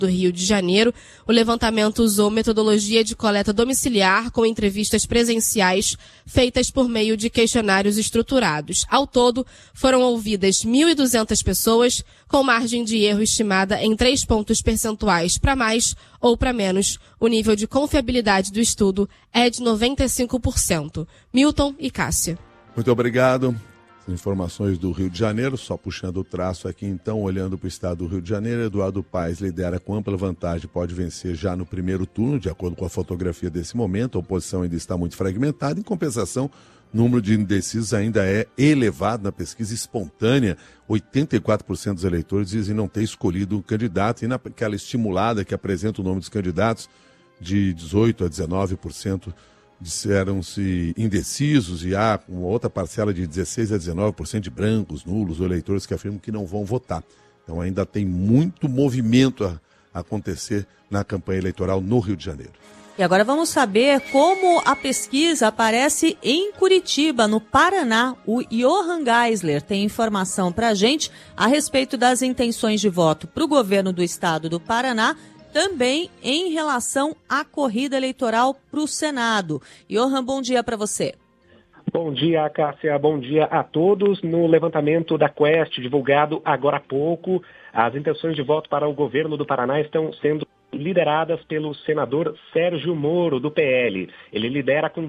do Rio de Janeiro. O levantamento usou metodologia de coleta domiciliar com entrevistas presenciais feitas por meio de questionários estruturados. Ao todo, foram ouvidas 1.200 pessoas, com margem de erro estimada em 3 pontos percentuais para mais ou para menos. O nível de confiabilidade do estudo é de 95%. Milton e Cássia. Muito obrigado. As informações do Rio de Janeiro, só puxando o traço aqui então, olhando para o estado do Rio de Janeiro, Eduardo Paes lidera com ampla vantagem, pode vencer já no primeiro turno, de acordo com a fotografia desse momento. A oposição ainda está muito fragmentada, em compensação, o número de indecisos ainda é elevado na pesquisa espontânea. 84% dos eleitores dizem não ter escolhido um candidato, e naquela estimulada que apresenta o nome dos candidatos, de 18% a 19% disseram-se indecisos, e há uma outra parcela de 16% a 19% de brancos, nulos ou eleitores que afirmam que não vão votar. Então ainda tem muito movimento a acontecer na campanha eleitoral no Rio de Janeiro. E agora vamos saber como a pesquisa aparece em Curitiba, no Paraná. O Johan Geisler tem informação para a gente a respeito das intenções de voto para o governo do estado do Paraná, também em relação à corrida eleitoral para o Senado. Johan, bom dia para você. Bom dia, Cássia. Bom dia a todos. No levantamento da Quest, divulgado agora há pouco, as intenções de voto para o governo do Paraná estão sendo lideradas pelo senador Sérgio Moro, do PL. Ele lidera com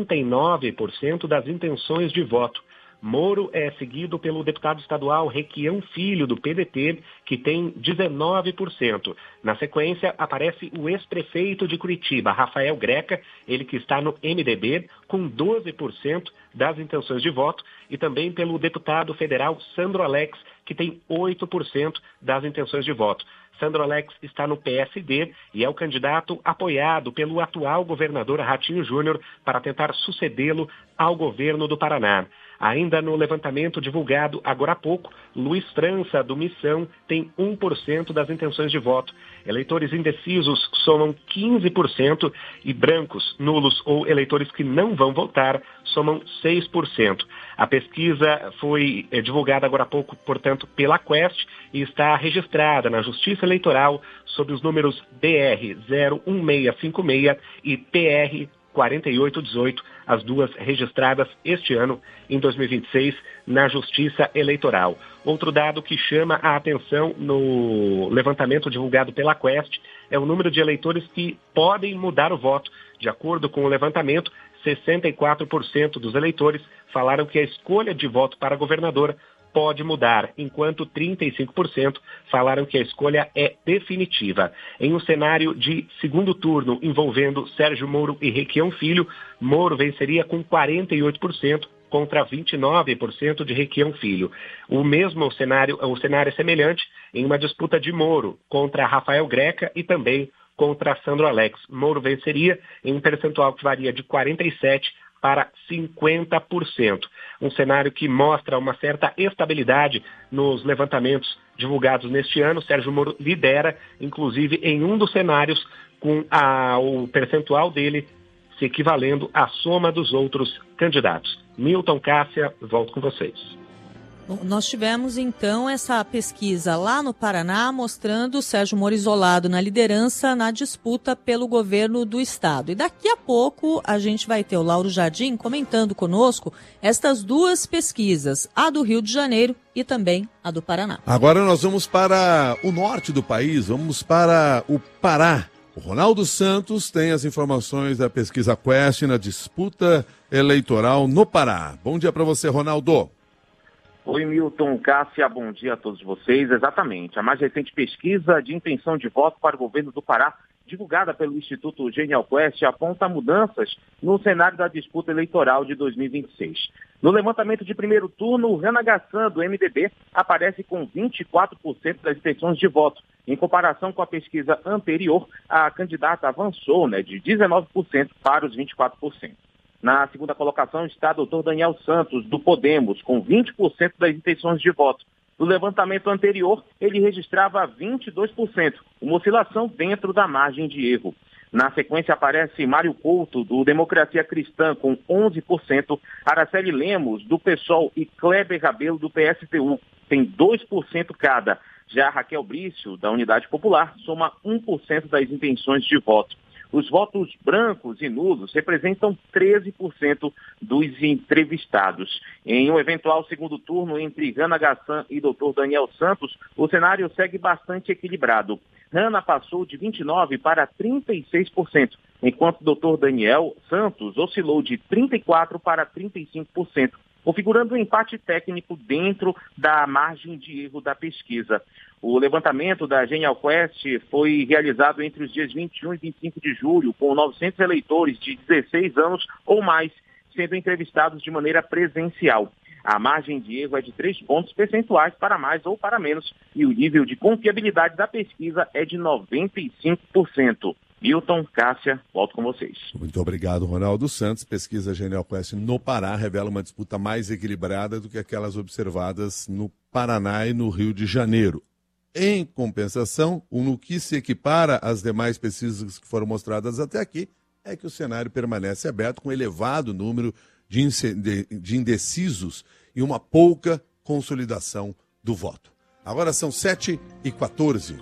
39% das intenções de voto. Moro é seguido pelo deputado estadual Requião Filho, do PDT, que tem 19%. Na sequência, aparece o ex-prefeito de Curitiba, Rafael Greca, ele que está no MDB, com 12% das intenções de voto, e também pelo deputado federal Sandro Alex, que tem 8% das intenções de voto. Sandro Alex está no PSD e é o candidato apoiado pelo atual governador Ratinho Júnior para tentar sucedê-lo ao governo do Paraná. Ainda no levantamento divulgado agora há pouco, Luiz França, do Missão, tem 1% das intenções de voto. Eleitores indecisos somam 15% e brancos, nulos ou eleitores que não vão votar somam 6%. A pesquisa foi divulgada agora há pouco, portanto, pela Quest e está registrada na Justiça Eleitoral sob os números BR 01656 e PR 4818, as duas registradas este ano, em 2026, na Justiça Eleitoral. Outro dado que chama a atenção no levantamento divulgado pela Quest é o número de eleitores que podem mudar o voto. De acordo com o levantamento, 64% dos eleitores falaram que a escolha de voto para governador pode mudar, enquanto 35% falaram que a escolha é definitiva. Em um cenário de segundo turno envolvendo Sérgio Moro e Requião Filho, Moro venceria com 48% contra 29% de Requião Filho. O cenário é semelhante em uma disputa de Moro contra Rafael Greca e também contra Sandro Alex. Moro venceria em um percentual que varia de 47% para 50%. Um cenário que mostra uma certa estabilidade nos levantamentos divulgados neste ano. Sérgio Moro lidera, inclusive, em um dos cenários, com o percentual dele se equivalendo à soma dos outros candidatos. Milton, Cássia, volto com vocês. Bom, nós tivemos, então, essa pesquisa lá no Paraná mostrando o Sérgio Moro isolado na liderança na disputa pelo governo do estado. E daqui a pouco a gente vai ter o Lauro Jardim comentando conosco estas duas pesquisas, a do Rio de Janeiro e também a do Paraná. Agora nós vamos para o norte do país, vamos para o Pará. O Ronaldo Santos tem as informações da pesquisa Quest na disputa eleitoral no Pará. Bom dia para você, Ronaldo. Oi, Milton, Cássia, bom dia a todos vocês. Exatamente, a mais recente pesquisa de intenção de voto para o governo do Pará, divulgada pelo Instituto Genial Quest, aponta mudanças no cenário da disputa eleitoral de 2026. No levantamento de primeiro turno, o Rana Gassan, do MDB, aparece com 24% das intenções de voto. Em comparação com a pesquisa anterior, a candidata avançou de 19% para os 24%. Na segunda colocação está o Dr. Daniel Santos, do Podemos, com 20% das intenções de voto. No levantamento anterior, ele registrava 22%, uma oscilação dentro da margem de erro. Na sequência aparece Mário Couto, do Democracia Cristã, com 11%, Araceli Lemos, do PSOL, e Kleber Rabelo, do PSTU, tem 2% cada. Já Raquel Brício, da Unidade Popular, soma 1% das intenções de voto. Os votos brancos e nulos representam 13% dos entrevistados. Em um eventual segundo turno entre Rana Gassan e Dr. Daniel Santos, o cenário segue bastante equilibrado. Rana passou de 29% para 36%, enquanto Dr. Daniel Santos oscilou de 34% para 35%, configurando um empate técnico dentro da margem de erro da pesquisa. O levantamento da Genial Quest foi realizado entre os dias 21 e 25 de julho, com 900 eleitores de 16 anos ou mais sendo entrevistados de maneira presencial. A margem de erro é de 3 pontos percentuais para mais ou para menos e o nível de confiabilidade da pesquisa é de 95%. Milton, Cássia, volto com vocês. Muito obrigado, Ronaldo Santos. Pesquisa Genial Quest no Pará revela uma disputa mais equilibrada do que aquelas observadas no Paraná e no Rio de Janeiro. Em compensação, no que se equipara às demais pesquisas que foram mostradas até aqui, é que o cenário permanece aberto com elevado número de indecisos e uma pouca consolidação do voto. Agora são 7h14.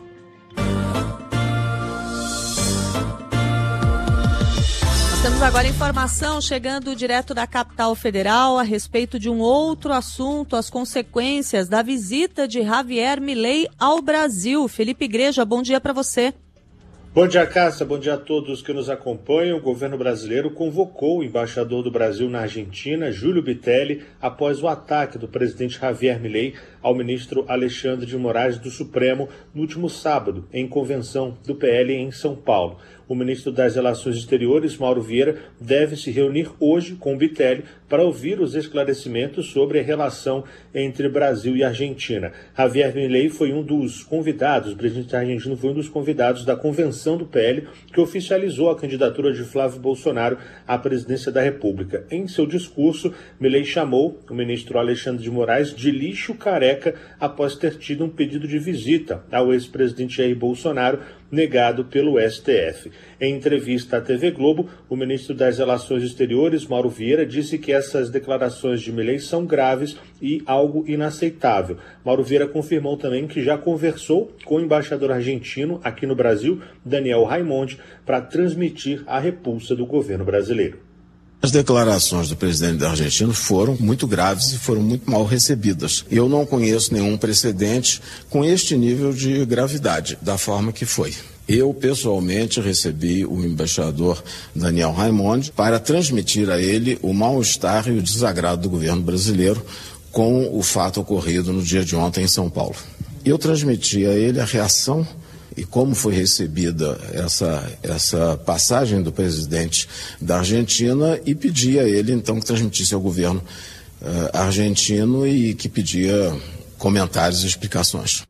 Temos agora informação chegando direto da capital federal a respeito de um outro assunto, as consequências da visita de Javier Milei ao Brasil. Felipe Igreja, bom dia para você. Bom dia, Cássia. Bom dia a todos que nos acompanham. O governo brasileiro convocou o embaixador do Brasil na Argentina, Júlio Bitelli, após o ataque do presidente Javier Milei ao ministro Alexandre de Moraes do Supremo no último sábado, em convenção do PL em São Paulo. O ministro das Relações Exteriores, Mauro Vieira, deve se reunir hoje com o Bitelli para ouvir os esclarecimentos sobre a relação entre Brasil e Argentina. Javier Milei foi um dos convidados, o presidente argentino foi um dos convidados da convenção do PL, que oficializou a candidatura de Flávio Bolsonaro à presidência da República. Em seu discurso, Milei chamou o ministro Alexandre de Moraes de lixo careca após ter tido um pedido de visita ao ex-presidente Jair Bolsonaro, negado pelo STF. Em entrevista à TV Globo, o ministro das Relações Exteriores, Mauro Vieira, disse que essas declarações de Milei são graves e algo inaceitável. Mauro Vieira confirmou também que já conversou com o embaixador argentino aqui no Brasil, Daniel Raimondi, para transmitir a repulsa do governo brasileiro. As declarações do presidente argentino foram muito graves e foram muito mal recebidas. Eu não conheço nenhum precedente com este nível de gravidade, da forma que foi. Eu, pessoalmente, recebi o embaixador Daniel Raimondi para transmitir a ele o mal-estar e o desagrado do governo brasileiro com o fato ocorrido no dia de ontem em São Paulo. Eu transmiti a ele a reação e como foi recebida essa passagem do presidente da Argentina e pedi a ele, então, que transmitisse ao governo argentino e que pedia comentários e explicações.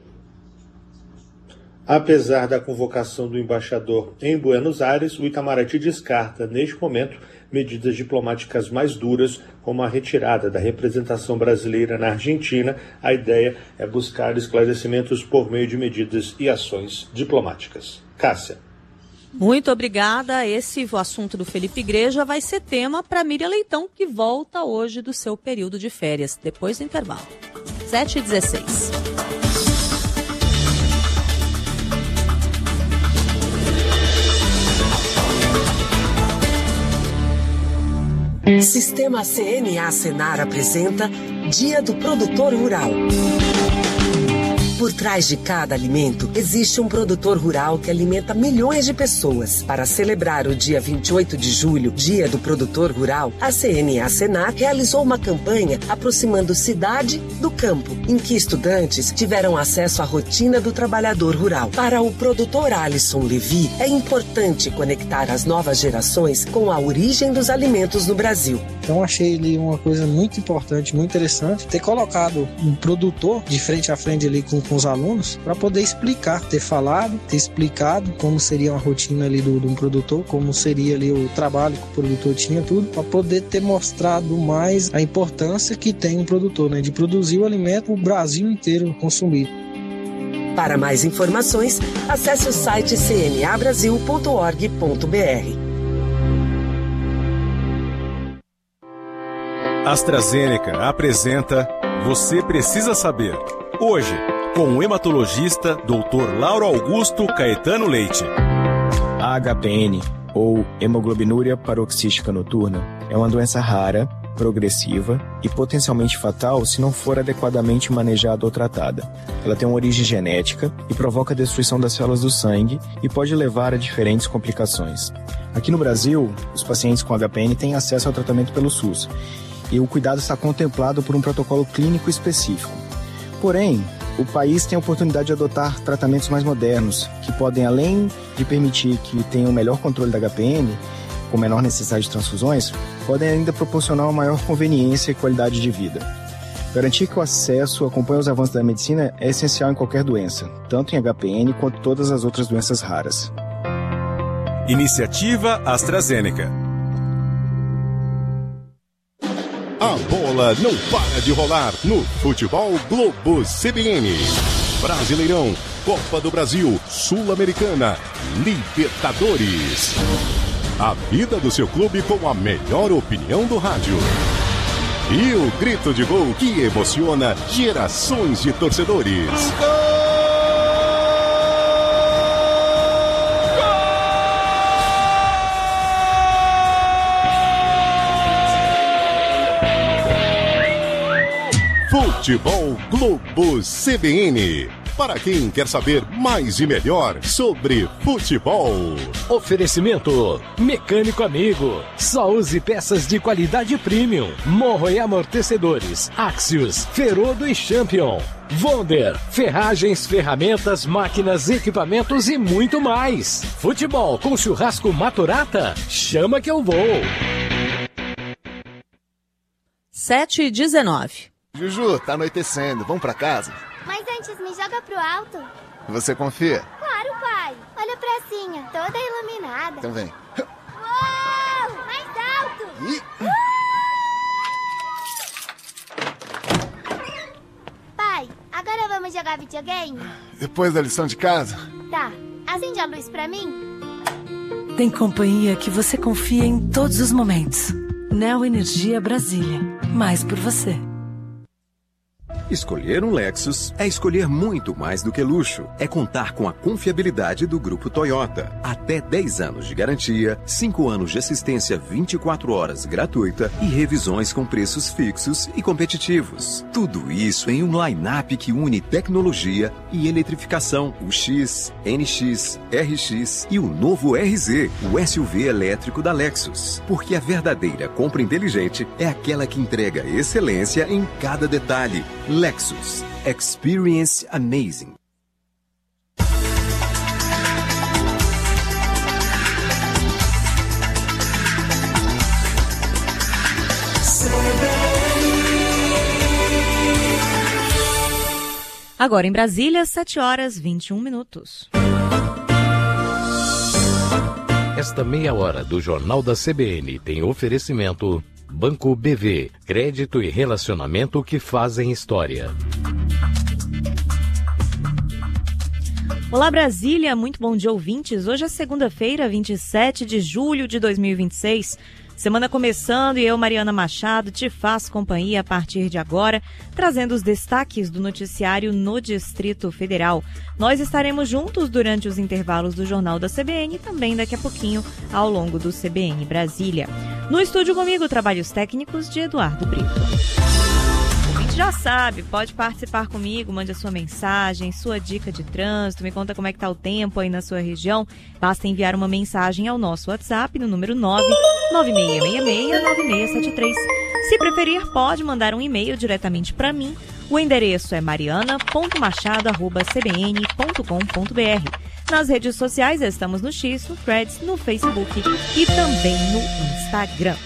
Apesar da convocação do embaixador em Buenos Aires, o Itamaraty descarta, neste momento, medidas diplomáticas mais duras, como a retirada da representação brasileira na Argentina. A ideia é buscar esclarecimentos por meio de medidas e ações diplomáticas. Cássia. Muito obrigada. Esse o assunto do Felipe Igreja vai ser tema para Miriam Leitão, que volta hoje do seu período de férias, depois do intervalo. 7h16. Sistema CNA Senar apresenta Dia do Produtor Rural. Por trás de cada alimento, existe um produtor rural que alimenta milhões de pessoas. Para celebrar o dia 28 de julho, Dia do Produtor Rural, a CNA Senar realizou uma campanha aproximando cidade do campo, em que estudantes tiveram acesso à rotina do trabalhador rural. Para o produtor Alisson Levi, é importante conectar as novas gerações com a origem dos alimentos no Brasil. Então achei ali uma coisa muito importante, muito interessante, ter colocado um produtor de frente a frente ali com os alunos, para poder explicar, ter explicado como seria uma rotina ali de um produtor, como seria ali o trabalho que o produtor tinha, tudo, para poder ter mostrado mais a importância que tem um produtor, né, de produzir o alimento para o Brasil inteiro consumir. Para mais informações, acesse o site cnabrasil.org.br. AstraZeneca apresenta Você Precisa Saber. Hoje, com o hematologista Dr. Lauro Augusto Caetano Leite. A HPN, ou hemoglobinúria paroxística noturna, é uma doença rara, progressiva e potencialmente fatal se não for adequadamente manejada ou tratada. Ela tem uma origem genética e provoca a destruição das células do sangue e pode levar a diferentes complicações. Aqui no Brasil, os pacientes com HPN têm acesso ao tratamento pelo SUS e o cuidado está contemplado por um protocolo clínico específico. Porém, o país tem a oportunidade de adotar tratamentos mais modernos, que podem, além de permitir que tenha um melhor controle da HPN, com menor necessidade de transfusões, podem ainda proporcionar uma maior conveniência e qualidade de vida. Garantir que o acesso acompanhe os avanços da medicina é essencial em qualquer doença, tanto em HPN quanto todas as outras doenças raras. Iniciativa AstraZeneca. A bola não para de rolar no Futebol Globo CBN. Brasileirão, Copa do Brasil, Sul-Americana, Libertadores. A vida do seu clube com a melhor opinião do rádio. E o grito de gol que emociona gerações de torcedores. Futebol Globo CBN. Para quem quer saber mais e melhor sobre futebol. Oferecimento Mecânico Amigo. Só use peças de qualidade premium. Morro e amortecedores. Axios, Ferodo e Champion. Wonder, ferragens, ferramentas, máquinas, equipamentos e muito mais. Futebol com churrasco Maturata? Chama que eu vou. 7h19. Juju, tá anoitecendo. Vamos pra casa? Mas antes, me joga pro alto. Você confia? Claro, pai. Olha a pracinha, toda iluminada. Então vem. Uou! Mais alto! Pai, agora vamos jogar videogame? Depois da lição de casa? Tá. Acende a luz pra mim. Tem companhia que você confia em todos os momentos. Neo Energia Brasília. Mais por você. Escolher um Lexus é escolher muito mais do que luxo. É contar com a confiabilidade do Grupo Toyota. Até 10 anos de garantia, 5 anos de assistência 24 horas gratuita e revisões com preços fixos e competitivos. Tudo isso em um line-up que une tecnologia e eletrificação. O X, NX, RX e o novo RZ, o SUV elétrico da Lexus. Porque a verdadeira compra inteligente é aquela que entrega excelência em cada detalhe. Lexus. Experience amazing. Agora em Brasília, 7h21. Esta meia hora do Jornal da CBN tem oferecimento Banco BV, crédito e relacionamento que fazem história. Olá Brasília, muito bom dia ouvintes. Hoje é segunda-feira, 27 de julho de 2026. Semana começando e eu, Mariana Machado, te faço companhia a partir de agora, trazendo os destaques do noticiário no Distrito Federal. Nós estaremos juntos durante os intervalos do Jornal da CBN e também daqui a pouquinho ao longo do CBN Brasília. No estúdio comigo, trabalhos técnicos de Eduardo Brito. O ouvinte já sabe, pode participar comigo, mande a sua mensagem, sua dica de trânsito, me conta como é que tá o tempo aí na sua região. Basta enviar uma mensagem ao nosso WhatsApp no número 996669673. Se preferir, pode mandar um e-mail diretamente para mim. O endereço é mariana.machado@cbn.com.br. Nas redes sociais estamos no X, no Threads, no Facebook e também no Instagram.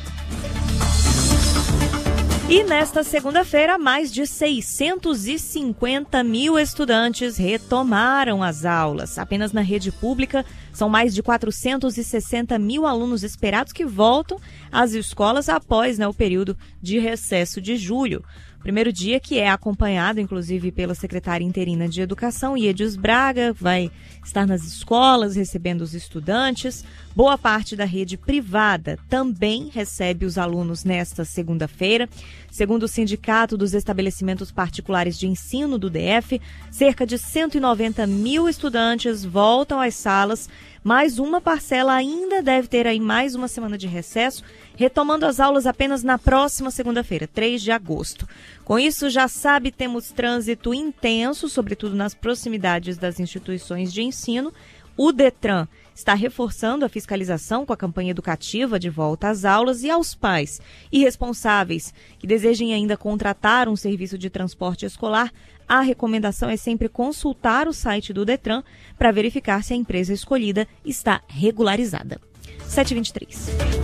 E nesta segunda-feira, mais de 650 mil estudantes retomaram as aulas. Apenas na rede pública, são mais de 460 mil alunos esperados que voltam às escolas após o período de recesso de julho. Primeiro dia que é acompanhado, inclusive, pela secretária interina de Educação, Iedios Braga, vai estar nas escolas recebendo os estudantes. Boa parte da rede privada também recebe os alunos nesta segunda-feira. Segundo o Sindicato dos Estabelecimentos Particulares de Ensino do DF, cerca de 190 mil estudantes voltam às salas, mas uma parcela ainda deve ter aí mais uma semana de recesso, retomando as aulas apenas na próxima segunda-feira, 3 de agosto. Com isso, já sabe, temos trânsito intenso, sobretudo nas proximidades das instituições de ensino. O Detran está reforçando a fiscalização com a campanha educativa de volta às aulas, e aos pais e responsáveis que desejem ainda contratar um serviço de transporte escolar, a recomendação é sempre consultar o site do Detran para verificar se a empresa escolhida está regularizada. 7h23.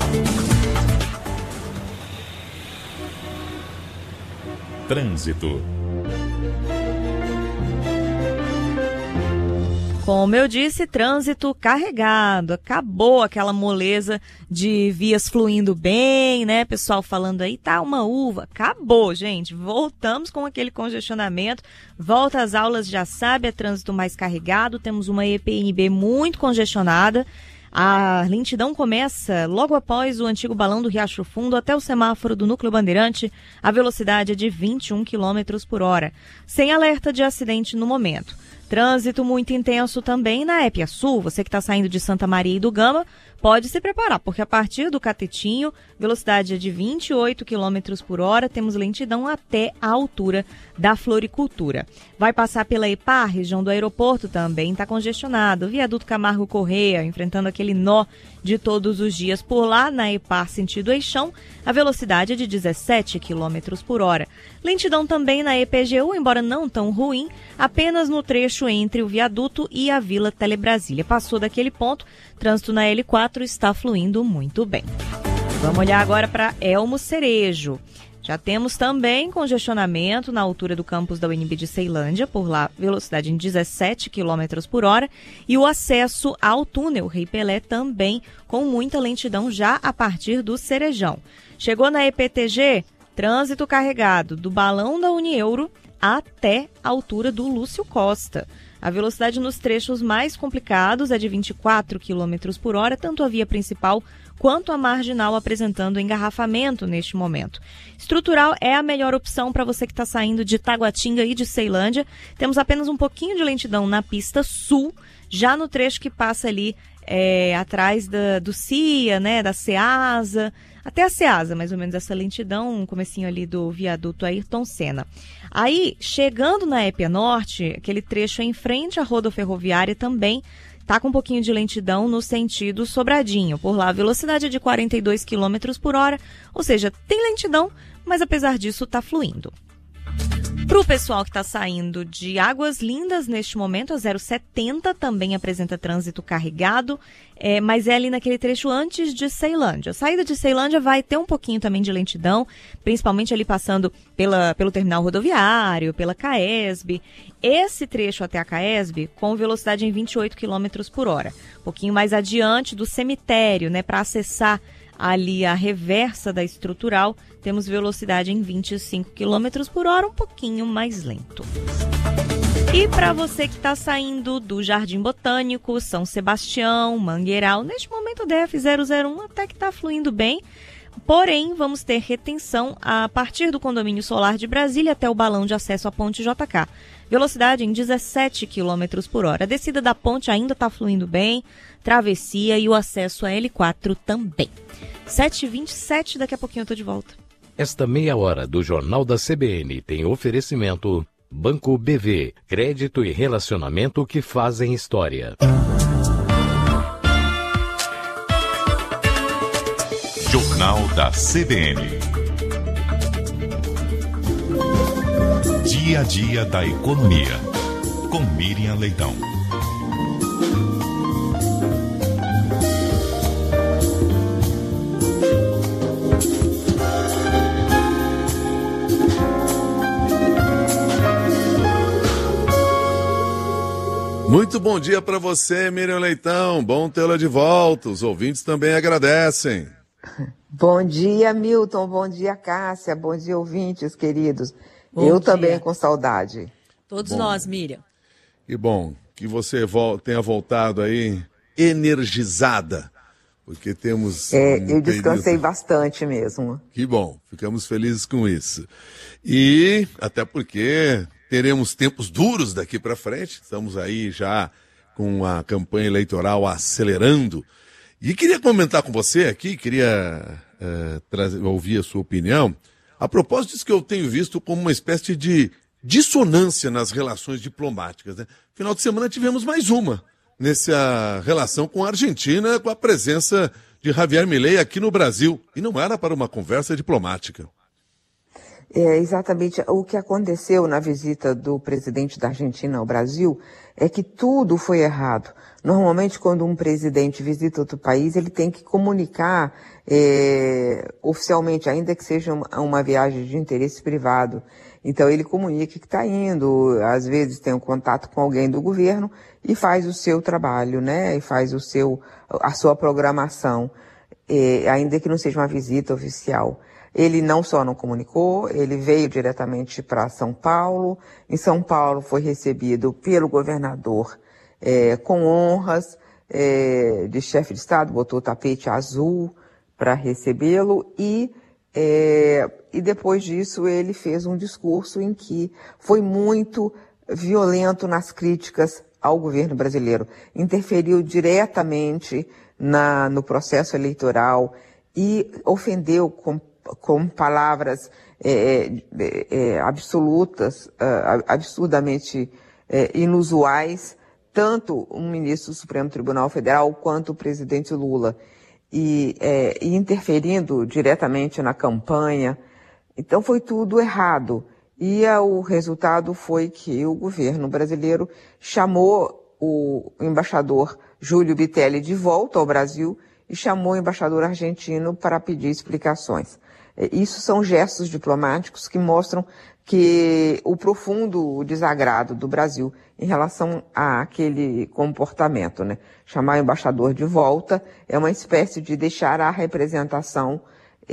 Trânsito. Como eu disse, trânsito carregado. Acabou aquela moleza de vias fluindo bem, né? Pessoal falando aí, tá uma uva. Acabou, gente. Voltamos com aquele congestionamento. Volta às aulas, já sabe, é trânsito mais carregado. Temos uma EPNB muito congestionada. A lentidão começa logo após o antigo balão do Riacho Fundo até o semáforo do Núcleo Bandeirante. A velocidade é de 21 km por hora. Sem alerta de acidente no momento. Trânsito muito intenso também na Epiaçu. Você que está saindo de Santa Maria e do Gama, pode se preparar, porque a partir do Catetinho, velocidade é de 28 km por hora, temos lentidão até a altura da Floricultura. Vai passar pela EPAR, região do aeroporto, também está congestionado. Viaduto Camargo Correia, enfrentando aquele nó de todos os dias por lá, na EPAR sentido Eixão, a velocidade é de 17 km por hora. Lentidão também na EPGU, embora não tão ruim, apenas no trecho entre o viaduto e a Vila Telebrasília. Passou daquele ponto, trânsito na L4 está fluindo muito bem. Vamos olhar agora para Elmo Cerejo. Já temos também congestionamento na altura do campus da UNB de Ceilândia, por lá velocidade em 17 km por hora, e o acesso ao túnel Rei Pelé também com muita lentidão já a partir do Cerejão. Chegou na EPTG, trânsito carregado do balão da Unieuro até a altura do Lúcio Costa. A velocidade nos trechos mais complicados é de 24 km por hora, tanto a via principal quanto a marginal apresentando engarrafamento neste momento. Estrutural é a melhor opção para você que está saindo de Taguatinga e de Ceilândia. Temos apenas um pouquinho de lentidão na pista sul, já no trecho que passa ali atrás do CIA, né, da Ceasa, até a Ceasa, mais ou menos, essa lentidão, um comecinho ali do viaduto Ayrton Senna. Aí, chegando na Épia Norte, aquele trecho em frente à rodoferroviária também está com um pouquinho de lentidão no sentido Sobradinho. Por lá, a velocidade é de 42 km por hora, ou seja, tem lentidão, mas apesar disso está fluindo. Para o pessoal que está saindo de Águas Lindas, neste momento, a 070 também apresenta trânsito carregado, mas é ali naquele trecho antes de Ceilândia. A saída de Ceilândia vai ter um pouquinho também de lentidão, principalmente ali passando pelo terminal rodoviário, pela CAESB. Esse trecho até a CAESB com velocidade em 28 km por hora. Um pouquinho mais adiante do cemitério, né, para acessar ali a reversa da estrutural, temos velocidade em 25 km por hora, um pouquinho mais lento. E para você que está saindo do Jardim Botânico, São Sebastião, Mangueiral, neste momento o DF-001 até que está fluindo bem, porém vamos ter retenção a partir do Condomínio Solar de Brasília até o balão de acesso à Ponte JK. Velocidade em 17 km por hora. A descida da ponte ainda está fluindo bem, travessia e o acesso à L4 também. 7h27, daqui a pouquinho eu tô de volta. Esta meia hora do Jornal da CBN tem oferecimento Banco BV, crédito e relacionamento que fazem história. Jornal da CBN. Dia a dia da economia. Com Miriam Leitão. Muito bom dia para você, Miriam Leitão. Bom tê-la de volta. Os ouvintes também agradecem. Bom dia, Milton. Bom dia, Cássia. Bom dia, ouvintes queridos. Eu também com saudade. Todos nós, Miriam. Que bom que você tenha voltado aí energizada, porque temos... eu descansei bastante mesmo. Que bom, ficamos felizes com isso. E até porque teremos tempos duros daqui para frente, estamos aí já com a campanha eleitoral acelerando. E queria comentar com você aqui, queria ouvir a sua opinião, a propósito disso que eu tenho visto como uma espécie de dissonância nas relações diplomáticas, né? Final de semana tivemos mais uma nessa relação com a Argentina, com a presença de Javier Milei aqui no Brasil. E não era para uma conversa diplomática. Exatamente. O que aconteceu na visita do presidente da Argentina ao Brasil é que tudo foi errado. Normalmente, quando um presidente visita outro país, ele tem que comunicar oficialmente, ainda que seja uma viagem de interesse privado. Então, ele comunica que está indo, às vezes tem um contato com alguém do governo e faz o seu trabalho, né? E faz a sua programação, ainda que não seja uma visita oficial. Ele não só não comunicou, ele veio diretamente para São Paulo. Em São Paulo foi recebido pelo governador com honras de chefe de Estado, botou o tapete azul para recebê-lo e depois disso ele fez um discurso em que foi muito violento nas críticas ao governo brasileiro. Interferiu diretamente no processo eleitoral e ofendeu com palavras absurdamente inusuais, tanto o ministro do Supremo Tribunal Federal quanto o presidente Lula, e interferindo diretamente na campanha. Então foi tudo errado. E o resultado foi que o governo brasileiro chamou o embaixador Júlio Bitelli de volta ao Brasil e chamou o embaixador argentino para pedir explicações. Isso são gestos diplomáticos que mostram que o profundo desagrado do Brasil em relação àquele comportamento, né? Chamar o embaixador de volta é uma espécie de deixar a representação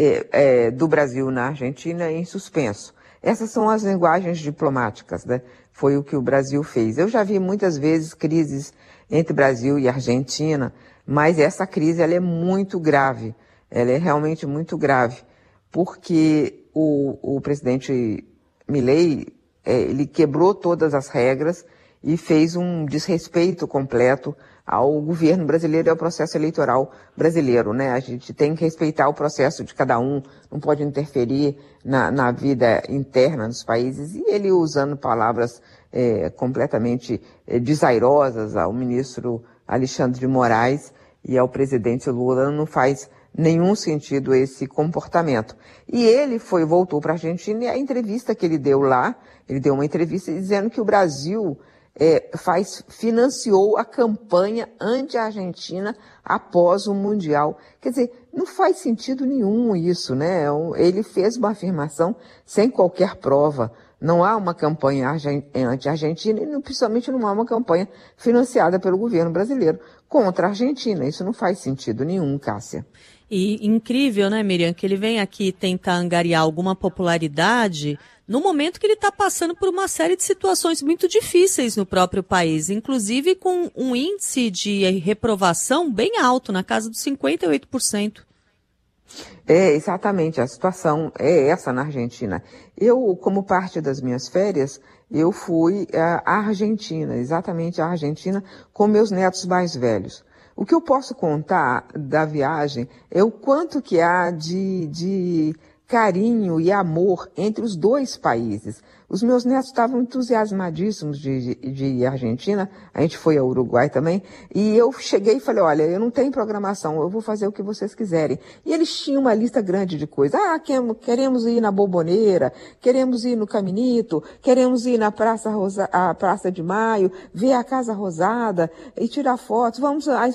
do Brasil na Argentina em suspenso. Essas são as linguagens diplomáticas, né? Foi o que o Brasil fez. Eu já vi muitas vezes crises entre Brasil e Argentina, mas essa crise ela é muito grave, ela é realmente muito grave, porque o presidente Milei, ele quebrou todas as regras e fez um desrespeito completo ao governo brasileiro e ao processo eleitoral brasileiro, né? A gente tem que respeitar o processo de cada um, não pode interferir na vida interna dos países. E ele usando palavras completamente desairosas ao ministro Alexandre de Moraes e ao presidente Lula, não faz nenhum sentido esse comportamento. E ele voltou para a Argentina e a entrevista que ele deu lá, ele deu uma entrevista dizendo que o Brasil financiou a campanha anti-Argentina após o Mundial. Quer dizer, não faz sentido nenhum isso, né? Ele fez uma afirmação sem qualquer prova. Não há uma campanha anti-Argentina e principalmente não há uma campanha financiada pelo governo brasileiro contra a Argentina. Isso não faz sentido nenhum, Cássia. E incrível, né, Miriam, que ele vem aqui tentar angariar alguma popularidade no momento que ele está passando por uma série de situações muito difíceis no próprio país, inclusive com um índice de reprovação bem alto, na casa dos 58%. Exatamente, a situação é essa na Argentina. Eu, como parte das minhas férias, eu fui à Argentina, exatamente à Argentina, com meus netos mais velhos. O que eu posso contar da viagem é o quanto que há de carinho e amor entre os dois países. Os meus netos estavam entusiasmadíssimos de ir à Argentina, a gente foi ao Uruguai também, e eu cheguei e falei, olha, eu não tenho programação, eu vou fazer o que vocês quiserem. E eles tinham uma lista grande de coisas. Queremos ir na Bombonera, queremos ir no Caminito, queremos ir na Praça de Maio, ver a Casa Rosada e tirar fotos, vamos à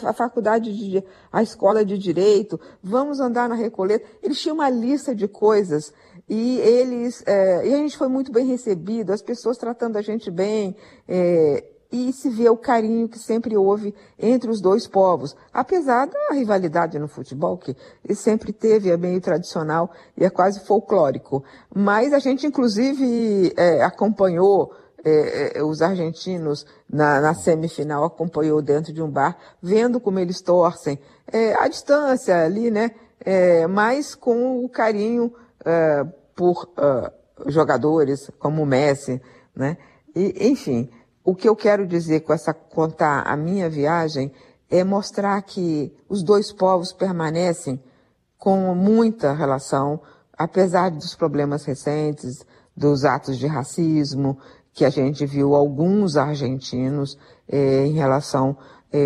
à Escola de Direito, vamos andar na Recoleta. Eles tinham uma lista de coisas. E e a gente foi muito bem recebido, as pessoas tratando a gente bem, e se vê o carinho que sempre houve entre os dois povos, apesar da rivalidade no futebol, que sempre teve, é meio tradicional e é quase folclórico. Mas a gente, inclusive, acompanhou os argentinos na semifinal, acompanhou dentro de um bar, vendo como eles torcem, à distância ali, né? Mas com o carinho por jogadores como o Messi, né? E, enfim, o que eu quero dizer com contar a minha viagem é mostrar que os dois povos permanecem com muita relação, apesar dos problemas recentes, dos atos de racismo, que a gente viu alguns argentinos em relação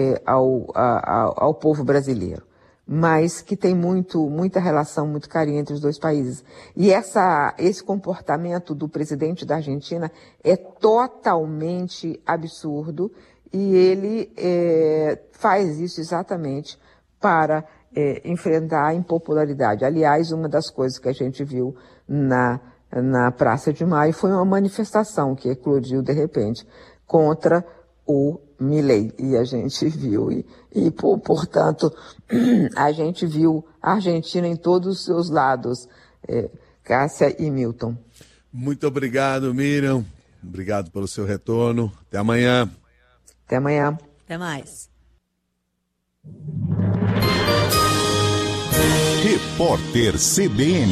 ao povo brasileiro, mas que tem muita relação, muito carinho entre os dois países. E esse comportamento do presidente da Argentina é totalmente absurdo, e ele faz isso exatamente para enfrentar a impopularidade. Aliás, uma das coisas que a gente viu na Praça de Maio foi uma manifestação que eclodiu de repente contra o Milei, e a gente viu, portanto, a gente viu a Argentina em todos os seus lados, Cássia e Milton. Muito obrigado, Miriam. Obrigado pelo seu retorno. Até amanhã. Até amanhã. Até mais. Repórter CBN.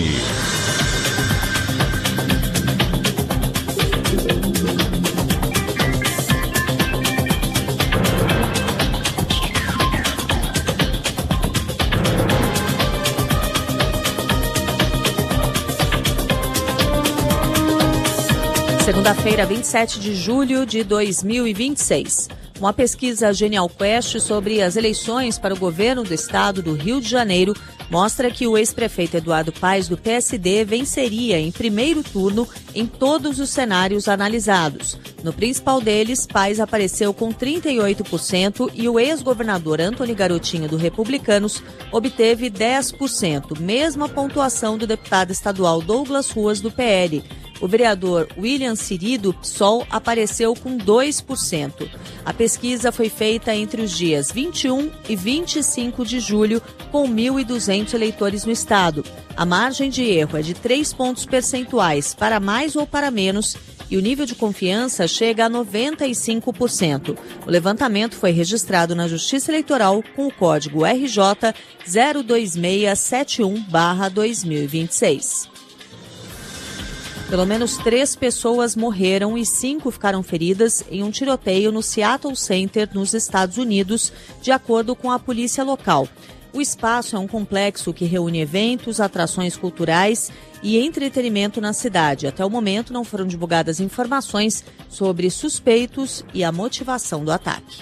Segunda-feira, 27 de julho de 2026. Uma pesquisa Genial Quest sobre as eleições para o governo do estado do Rio de Janeiro mostra que o ex-prefeito Eduardo Paes, do PSD, venceria em primeiro turno em todos os cenários analisados. No principal deles, Paes apareceu com 38% e o ex-governador Antony Garotinho, do Republicanos, obteve 10%, mesma pontuação do deputado estadual Douglas Ruas, do PL. O vereador William Siri, do PSOL, apareceu com 2%. A pesquisa foi feita entre os dias 21 e 25 de julho, com 1.200 eleitores no estado. A margem de erro é de 3 pontos percentuais, para mais ou para menos, e o nível de confiança chega a 95%. O levantamento foi registrado na Justiça Eleitoral com o código RJ 02671/2026. Pelo menos 3 pessoas morreram e 5 ficaram feridas em um tiroteio no Seattle Center, nos Estados Unidos, de acordo com a polícia local. O espaço é um complexo que reúne eventos, atrações culturais e entretenimento na cidade. Até o momento não foram divulgadas informações sobre suspeitos e a motivação do ataque.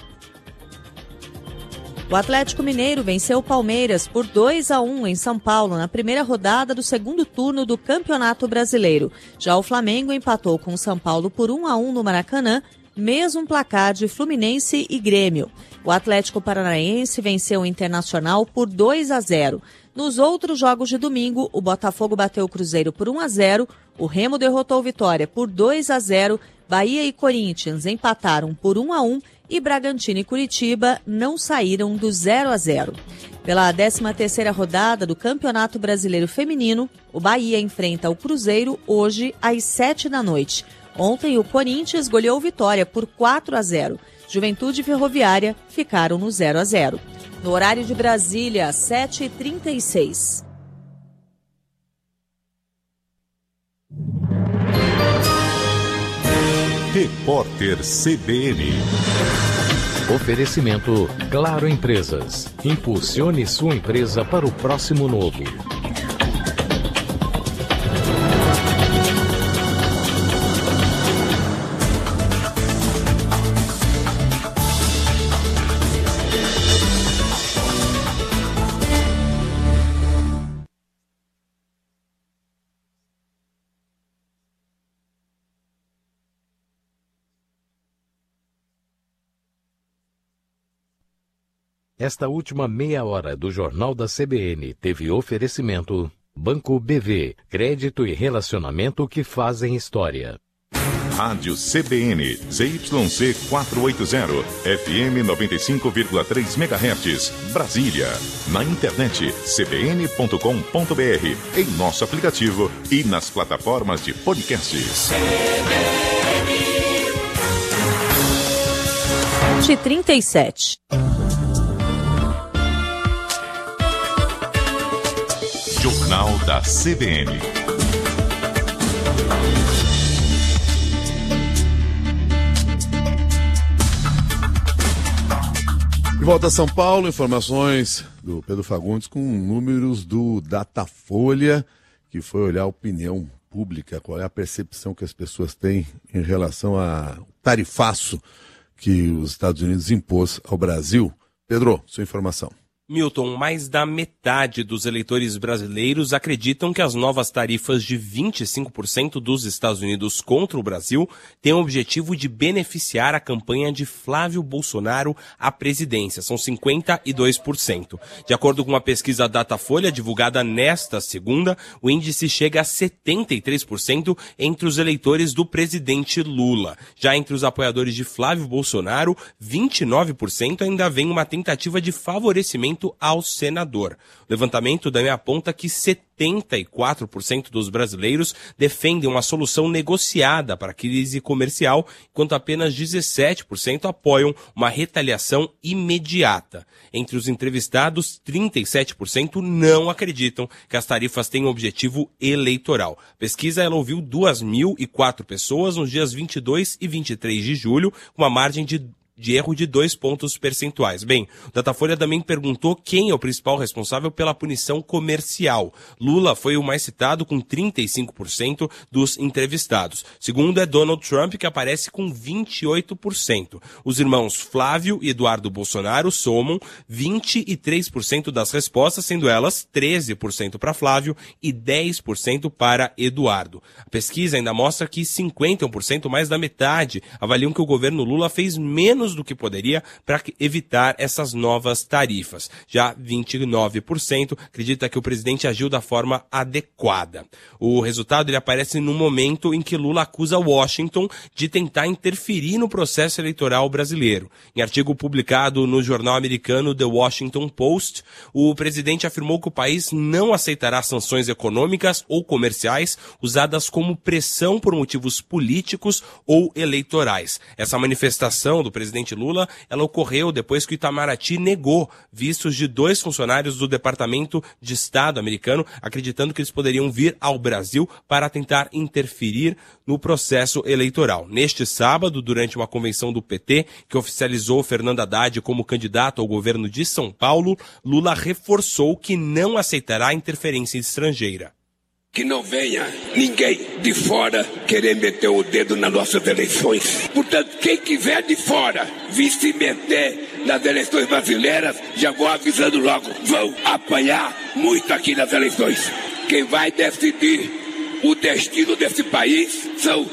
O Atlético Mineiro venceu o Palmeiras por 2-1 em São Paulo na primeira rodada do segundo turno do Campeonato Brasileiro. Já o Flamengo empatou com o São Paulo por 1-1 no Maracanã, mesmo placar de Fluminense e Grêmio. O Atlético Paranaense venceu o Internacional por 2-0. Nos outros jogos de domingo, o Botafogo bateu o Cruzeiro por 1-0, o Remo derrotou o Vitória por 2-0, Bahia e Corinthians empataram por 1-1 e Bragantino e Curitiba não saíram do 0-0. Pela 13ª rodada do Campeonato Brasileiro Feminino, o Bahia enfrenta o Cruzeiro hoje às 7 da noite. Ontem, o Corinthians goleou o Vitória por 4-0. Juventude e Ferroviária ficaram no 0-0. No horário de Brasília, 7h36. Repórter CBN. Oferecimento Claro Empresas. Impulsione sua empresa para o próximo novo. Esta última meia hora do Jornal da CBN teve oferecimento Banco BV, crédito e relacionamento que fazem história. Rádio CBN, ZYC 480, FM 95,3 MHz, Brasília. Na internet, cbn.com.br, em nosso aplicativo e nas plataformas de podcasts. 37. Jornal da CBN. De volta a São Paulo, informações do Pedro Fagundes com números do Datafolha, que foi olhar a opinião pública, qual é a percepção que as pessoas têm em relação ao tarifaço que os Estados Unidos impôs ao Brasil. Pedro, sua informação. Milton, mais da metade dos eleitores brasileiros acreditam que as novas tarifas de 25% dos Estados Unidos contra o Brasil têm o objetivo de beneficiar a campanha de Flávio Bolsonaro à presidência. São 52%. De acordo com uma pesquisa Datafolha divulgada nesta segunda, o índice chega a 73% entre os eleitores do presidente Lula. Já entre os apoiadores de Flávio Bolsonaro, 29% ainda vem uma tentativa de favorecimento ao senador. O levantamento também aponta que 74% dos brasileiros defendem uma solução negociada para a crise comercial, enquanto apenas 17% apoiam uma retaliação imediata. Entre os entrevistados, 37% não acreditam que as tarifas tenham objetivo eleitoral. A pesquisa ela ouviu 2.004 pessoas nos dias 22 e 23 de julho, com uma margem de erro de 2 pontos percentuais. Bem, o Datafolha também perguntou quem é o principal responsável pela punição comercial. Lula foi o mais citado com 35% dos entrevistados. Segundo é Donald Trump, que aparece com 28%. Os irmãos Flávio e Eduardo Bolsonaro somam 23% das respostas, sendo elas 13% para Flávio e 10% para Eduardo. A pesquisa ainda mostra que 51%, mais da metade, avaliam que o governo Lula fez menos do que poderia para evitar essas novas tarifas. Já 29% acredita que o presidente agiu da forma adequada. O resultado ele aparece no momento em que Lula acusa Washington de tentar interferir no processo eleitoral brasileiro. Em artigo publicado no jornal americano The Washington Post, o presidente afirmou que o país não aceitará sanções econômicas ou comerciais usadas como pressão por motivos políticos ou eleitorais. Essa manifestação do presidente Lula, ela ocorreu depois que o Itamaraty negou vistos de 2 funcionários do Departamento de Estado americano, acreditando que eles poderiam vir ao Brasil para tentar interferir no processo eleitoral. Neste sábado, durante uma convenção do PT, que oficializou Fernando Haddad como candidato ao governo de São Paulo, Lula reforçou que não aceitará interferência estrangeira. Que não venha ninguém de fora querer meter o dedo nas nossas eleições. Portanto, quem quiser de fora vir se meter nas eleições brasileiras, já vou avisando logo, vão apanhar muito aqui nas eleições. Quem vai decidir o destino desse país são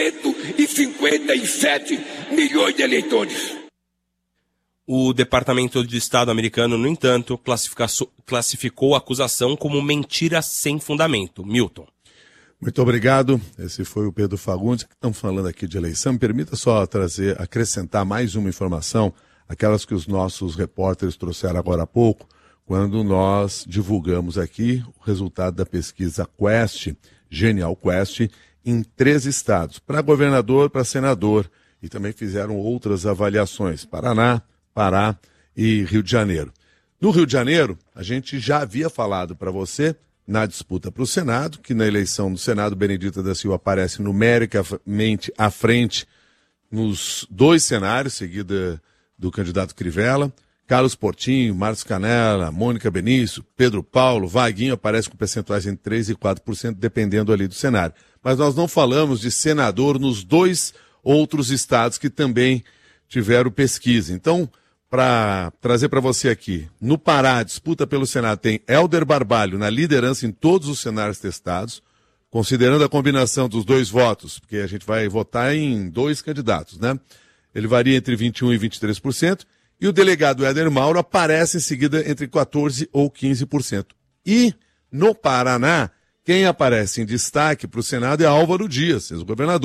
157 milhões de eleitores. O Departamento de Estado americano, no entanto, classificou a acusação como mentira sem fundamento. Milton. Muito obrigado. Esse foi o Pedro Fagundes, que estamos falando aqui de eleição. Me permita só acrescentar mais uma informação, aquelas que os nossos repórteres trouxeram agora há pouco, quando nós divulgamos aqui o resultado da pesquisa Quest, Genial Quest, em 3 estados, para governador, para senador, e também fizeram outras avaliações, Paraná, Pará e Rio de Janeiro. No Rio de Janeiro, a gente já havia falado para você, na disputa para o Senado, que na eleição do Senado, Benedita da Silva aparece numericamente à frente nos 2 cenários, seguida do candidato Crivella. Carlos Portinho, Marcos Canela, Mônica Benício, Pedro Paulo, Vaguinho aparecem com percentuais entre 3% e 4%, dependendo ali do cenário. Mas nós não falamos de senador nos 2 outros estados que também tiveram pesquisa. Então, para trazer para você aqui, no Pará, a disputa pelo Senado tem Helder Barbalho na liderança em todos os cenários testados, considerando a combinação dos 2 votos, porque a gente vai votar em 2 candidatos, né? Ele varia entre 21% e 23%, e o delegado Éder Mauro aparece em seguida entre 14% ou 15%. E, no Paraná, quem aparece em destaque para o Senado é Álvaro Dias, ex-governador,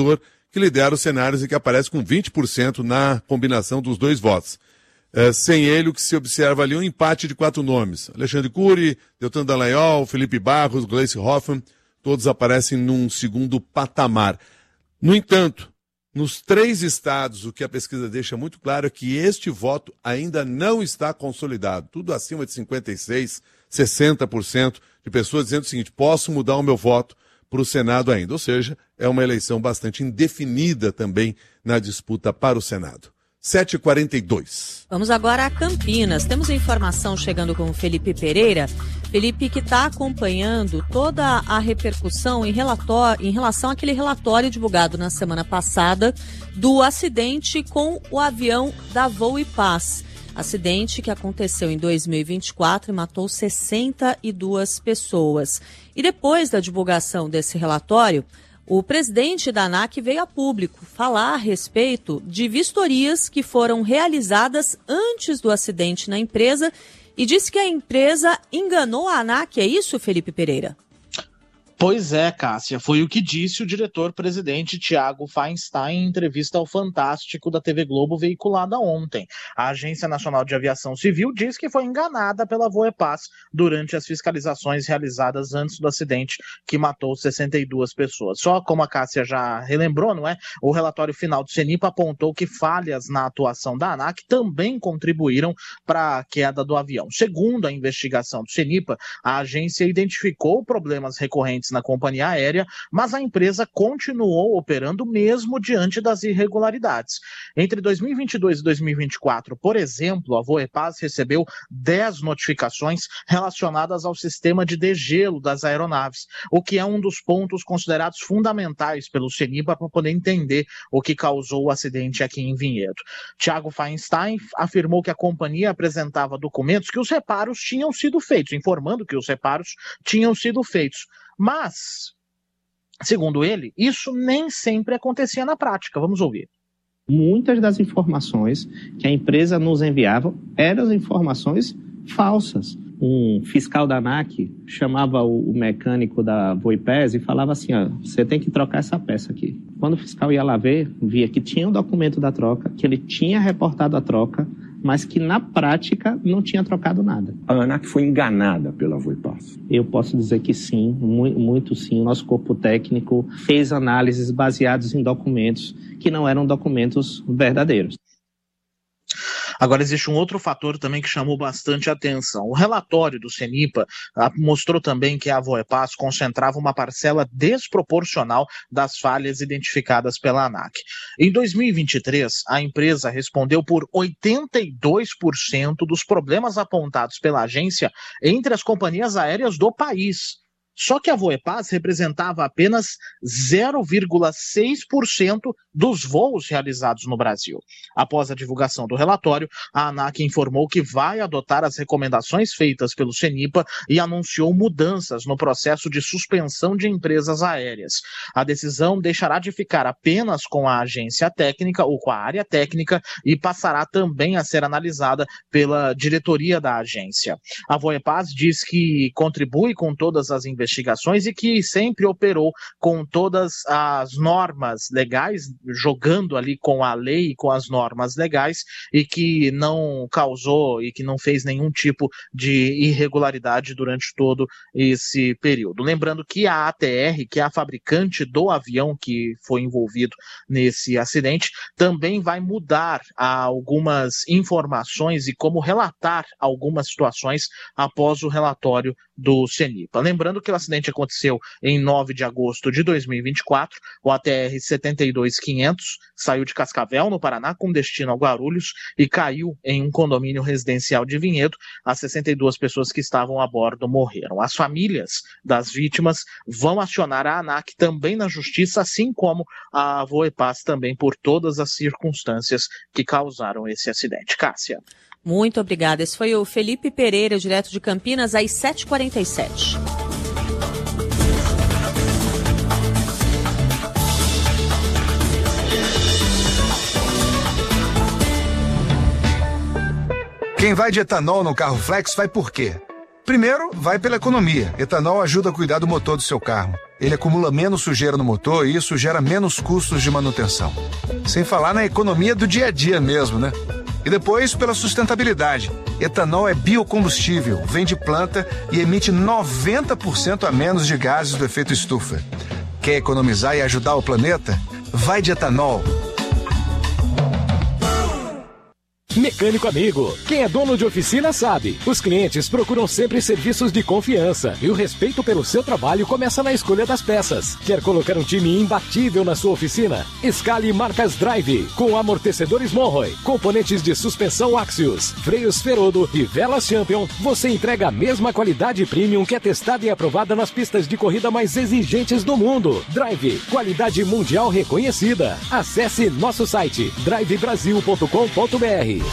que lidera os cenários e que aparece com 20% na combinação dos dois votos. Sem ele, o que se observa ali é um empate de 4 nomes. Alexandre Cury, Deltan Dallagnol, Felipe Barros, Gleice Hoffmann, todos aparecem num segundo patamar. No entanto, nos 3 estados, o que a pesquisa deixa muito claro é que este voto ainda não está consolidado. Tudo acima de 56%, 60% de pessoas dizendo o seguinte: posso mudar o meu voto para o Senado ainda. Ou seja, é uma eleição bastante indefinida também na disputa para o Senado. 7h42. Vamos agora a Campinas. Temos informação chegando com o Felipe Pereira. Felipe, que está acompanhando toda a repercussão em relação àquele relatório divulgado na semana passada do acidente com o avião da Voo e Paz. Acidente que aconteceu em 2024 e matou 62 pessoas. E depois da divulgação desse relatório, o presidente da ANAC veio a público falar a respeito de vistorias que foram realizadas antes do acidente na empresa e disse que a empresa enganou a ANAC. É isso, Felipe Pereira? Pois é, Cássia, foi o que disse o diretor-presidente Thiago Feinstein em entrevista ao Fantástico da TV Globo veiculada ontem. A Agência Nacional de Aviação Civil diz que foi enganada pela Voepaz durante as fiscalizações realizadas antes do acidente que matou 62 pessoas. Só como a Cássia já relembrou, não é? O relatório final do CENIPA apontou que falhas na atuação da ANAC também contribuíram para a queda do avião. Segundo a investigação do CENIPA, a agência identificou problemas recorrentes na companhia aérea, mas a empresa continuou operando mesmo diante das irregularidades. Entre 2022 e 2024, por exemplo, a Voepaz recebeu 10 notificações relacionadas ao sistema de degelo das aeronaves, o que é um dos pontos considerados fundamentais pelo CENIPA para poder entender o que causou o acidente aqui em Vinhedo. Thiago Feinstein afirmou que a companhia apresentava documentos que os reparos tinham sido feitos, informando que os reparos tinham sido feitos. Mas, segundo ele, isso nem sempre acontecia na prática. Vamos ouvir. Muitas das informações que a empresa nos enviava eram informações falsas. Um fiscal da ANAC chamava o mecânico da Voepaz e falava assim: ó, você tem que trocar essa peça aqui. Quando o fiscal ia lá ver, via que tinha o documento da troca, que ele tinha reportado a troca, mas que na prática não tinha trocado nada. A ANAC foi enganada pela Voepaz? Eu posso dizer que sim, muito sim. O nosso corpo técnico fez análises baseadas em documentos que não eram documentos verdadeiros. Agora, existe um outro fator também que chamou bastante atenção. O relatório do CENIPA mostrou também que a Voepaz concentrava uma parcela desproporcional das falhas identificadas pela ANAC. Em 2023, a empresa respondeu por 82% dos problemas apontados pela agência entre as companhias aéreas do país. Só que a Voepaz representava apenas 0,6% dos voos realizados no Brasil. Após a divulgação do relatório, a ANAC informou que vai adotar as recomendações feitas pelo CENIPA e anunciou mudanças no processo de suspensão de empresas aéreas. A decisão deixará de ficar apenas com a agência técnica ou com a área técnica e passará também a ser analisada pela diretoria da agência. A Voepaz diz que contribui com todas as investigações e que sempre operou com todas as normas legais, jogando ali com a lei e com as normas legais, e que não causou e que não fez nenhum tipo de irregularidade durante todo esse período. Lembrando que a ATR, que é a fabricante do avião que foi envolvido nesse acidente, também vai mudar algumas informações e como relatar algumas situações após o relatório do CENIPA. Lembrando que o acidente aconteceu em 9 de agosto de 2024, o ATR 72500 saiu de Cascavel, no Paraná, com destino ao Guarulhos e caiu em um condomínio residencial de Vinhedo. As 62 pessoas que estavam a bordo morreram. As famílias das vítimas vão acionar a ANAC também na justiça, assim como a Voepaz também, por todas as circunstâncias que causaram esse acidente. Cássia. Muito obrigada. Esse foi o Felipe Pereira, direto de Campinas, às 7h47. Quem vai de etanol no carro flex vai por quê? Primeiro, vai pela economia. Etanol ajuda a cuidar do motor do seu carro. Ele acumula menos sujeira no motor e isso gera menos custos de manutenção. Sem falar na economia do dia a dia mesmo, né? E depois, pela sustentabilidade. Etanol é biocombustível, vem de planta e emite 90% a menos de gases do efeito estufa. Quer economizar e ajudar o planeta? Vai de etanol. Mecânico Amigo. Quem é dono de oficina sabe. Os clientes procuram sempre serviços de confiança e o respeito pelo seu trabalho começa na escolha das peças. Quer colocar um time imbatível na sua oficina? Escale marcas Drive, com amortecedores Monroe, componentes de suspensão Axios, freios Ferodo e velas Champion. Você entrega a mesma qualidade premium que é testada e aprovada nas pistas de corrida mais exigentes do mundo. Drive, qualidade mundial reconhecida. Acesse nosso site drivebrasil.com.br.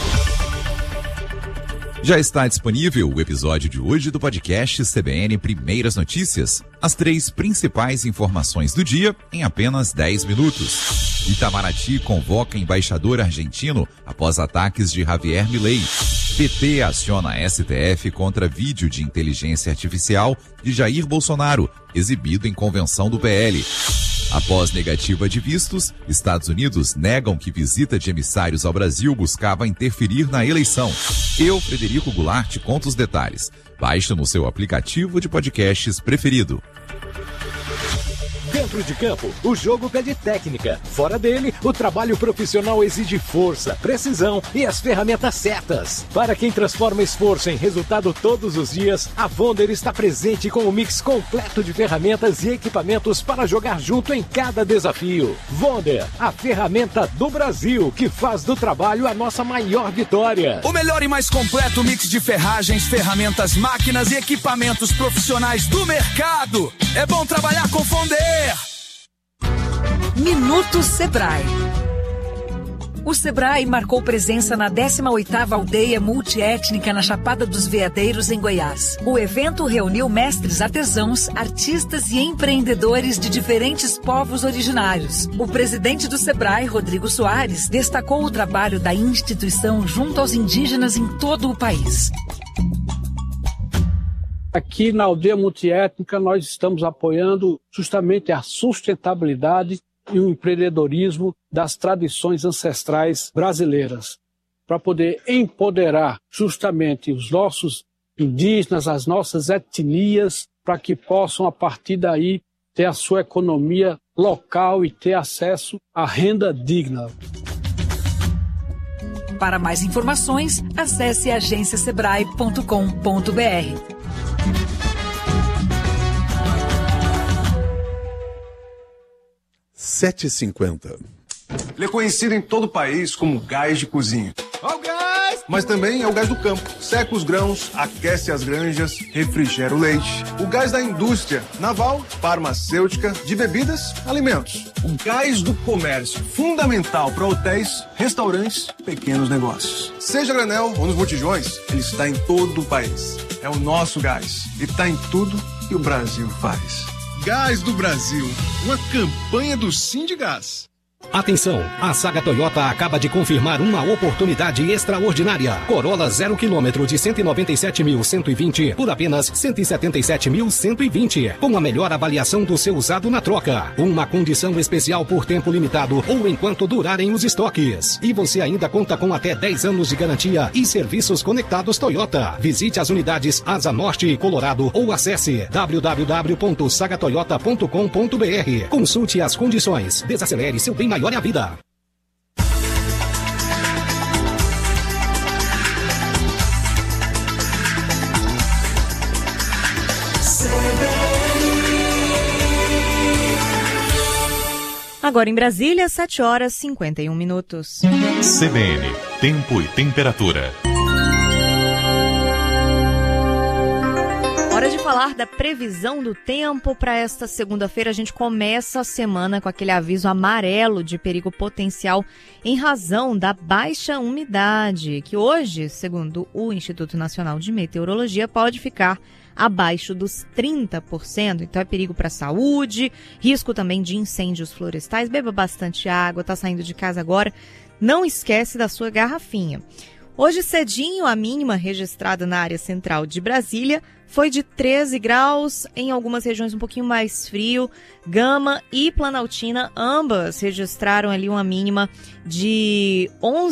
Já está disponível o episódio de hoje do podcast CBN Primeiras Notícias. As 3 principais informações do dia em apenas 10 minutos. Itamaraty convoca embaixador argentino após ataques de Javier Milei. PT aciona a STF contra vídeo de inteligência artificial de Jair Bolsonaro, exibido em convenção do PL. Após negativa de vistos, Estados Unidos negam que visita de emissários ao Brasil buscava interferir na eleição. Eu, Frederico Goulart, conto os detalhes. Baixe no seu aplicativo de podcasts preferido. Dentro de campo, o jogo pede técnica. Fora dele, o trabalho profissional exige força, precisão e as ferramentas certas. Para quem transforma esforço em resultado todos os dias, a Vonder está presente com um mix completo de ferramentas e equipamentos para jogar junto em cada desafio. Vonder, a ferramenta do Brasil, que faz do trabalho a nossa maior vitória. O melhor e mais completo mix de ferragens, ferramentas, máquinas e equipamentos profissionais do mercado. É bom trabalhar com Vonder. Minuto Sebrae. O Sebrae marcou presença na 18ª aldeia multiétnica na Chapada dos Veadeiros, em Goiás. O evento reuniu mestres artesãos, artistas e empreendedores de diferentes povos originários. O presidente do Sebrae, Rodrigo Soares, destacou o trabalho da instituição junto aos indígenas em todo o país. Aqui na aldeia multiétnica nós estamos apoiando justamente a sustentabilidade e o empreendedorismo das tradições ancestrais brasileiras, para poder empoderar justamente os nossos indígenas, as nossas etnias, para que possam a partir daí ter a sua economia local e ter acesso à renda digna. Para mais informações, acesse agenciasebrae.com.br. 7h50. Ele é conhecido em todo o país como gás de cozinha. Ó o gás! Mas também é o gás do campo. Seca os grãos, aquece as granjas, refrigera o leite. O gás da indústria naval, farmacêutica, de bebidas, alimentos. O gás do comércio, fundamental para hotéis, restaurantes, pequenos negócios. Seja granel ou nos botijões, ele está em todo o país. É o nosso gás e está em tudo que o Brasil faz. Gás do Brasil, uma campanha do Sindigás. Atenção, a Saga Toyota acaba de confirmar uma oportunidade extraordinária. Corolla 0 km de 197.120 por apenas 177.120, com a melhor avaliação do seu usado na troca. Uma condição especial por tempo limitado ou enquanto durarem os estoques. E você ainda conta com até 10 anos de garantia e serviços conectados Toyota. Visite as unidades Asa Norte e Colorado ou acesse www.sagatoyota.com.br. Consulte as condições. Desacelere seu bem maior é a vida. Agora em Brasília, 7h51. CBN, tempo e temperatura. Hora de falar da previsão do tempo para esta segunda-feira. A gente começa a semana com aquele aviso amarelo de perigo potencial em razão da baixa umidade, que hoje, segundo o Instituto Nacional de Meteorologia, pode ficar abaixo dos 30%. Então é perigo para a saúde, risco também de incêndios florestais. Beba bastante água, está saindo de casa agora, não esquece da sua garrafinha. Hoje cedinho, a mínima registrada na área central de Brasília foi de 13 graus, em algumas regiões um pouquinho mais frio. Gama e Planaltina, ambas registraram ali uma mínima de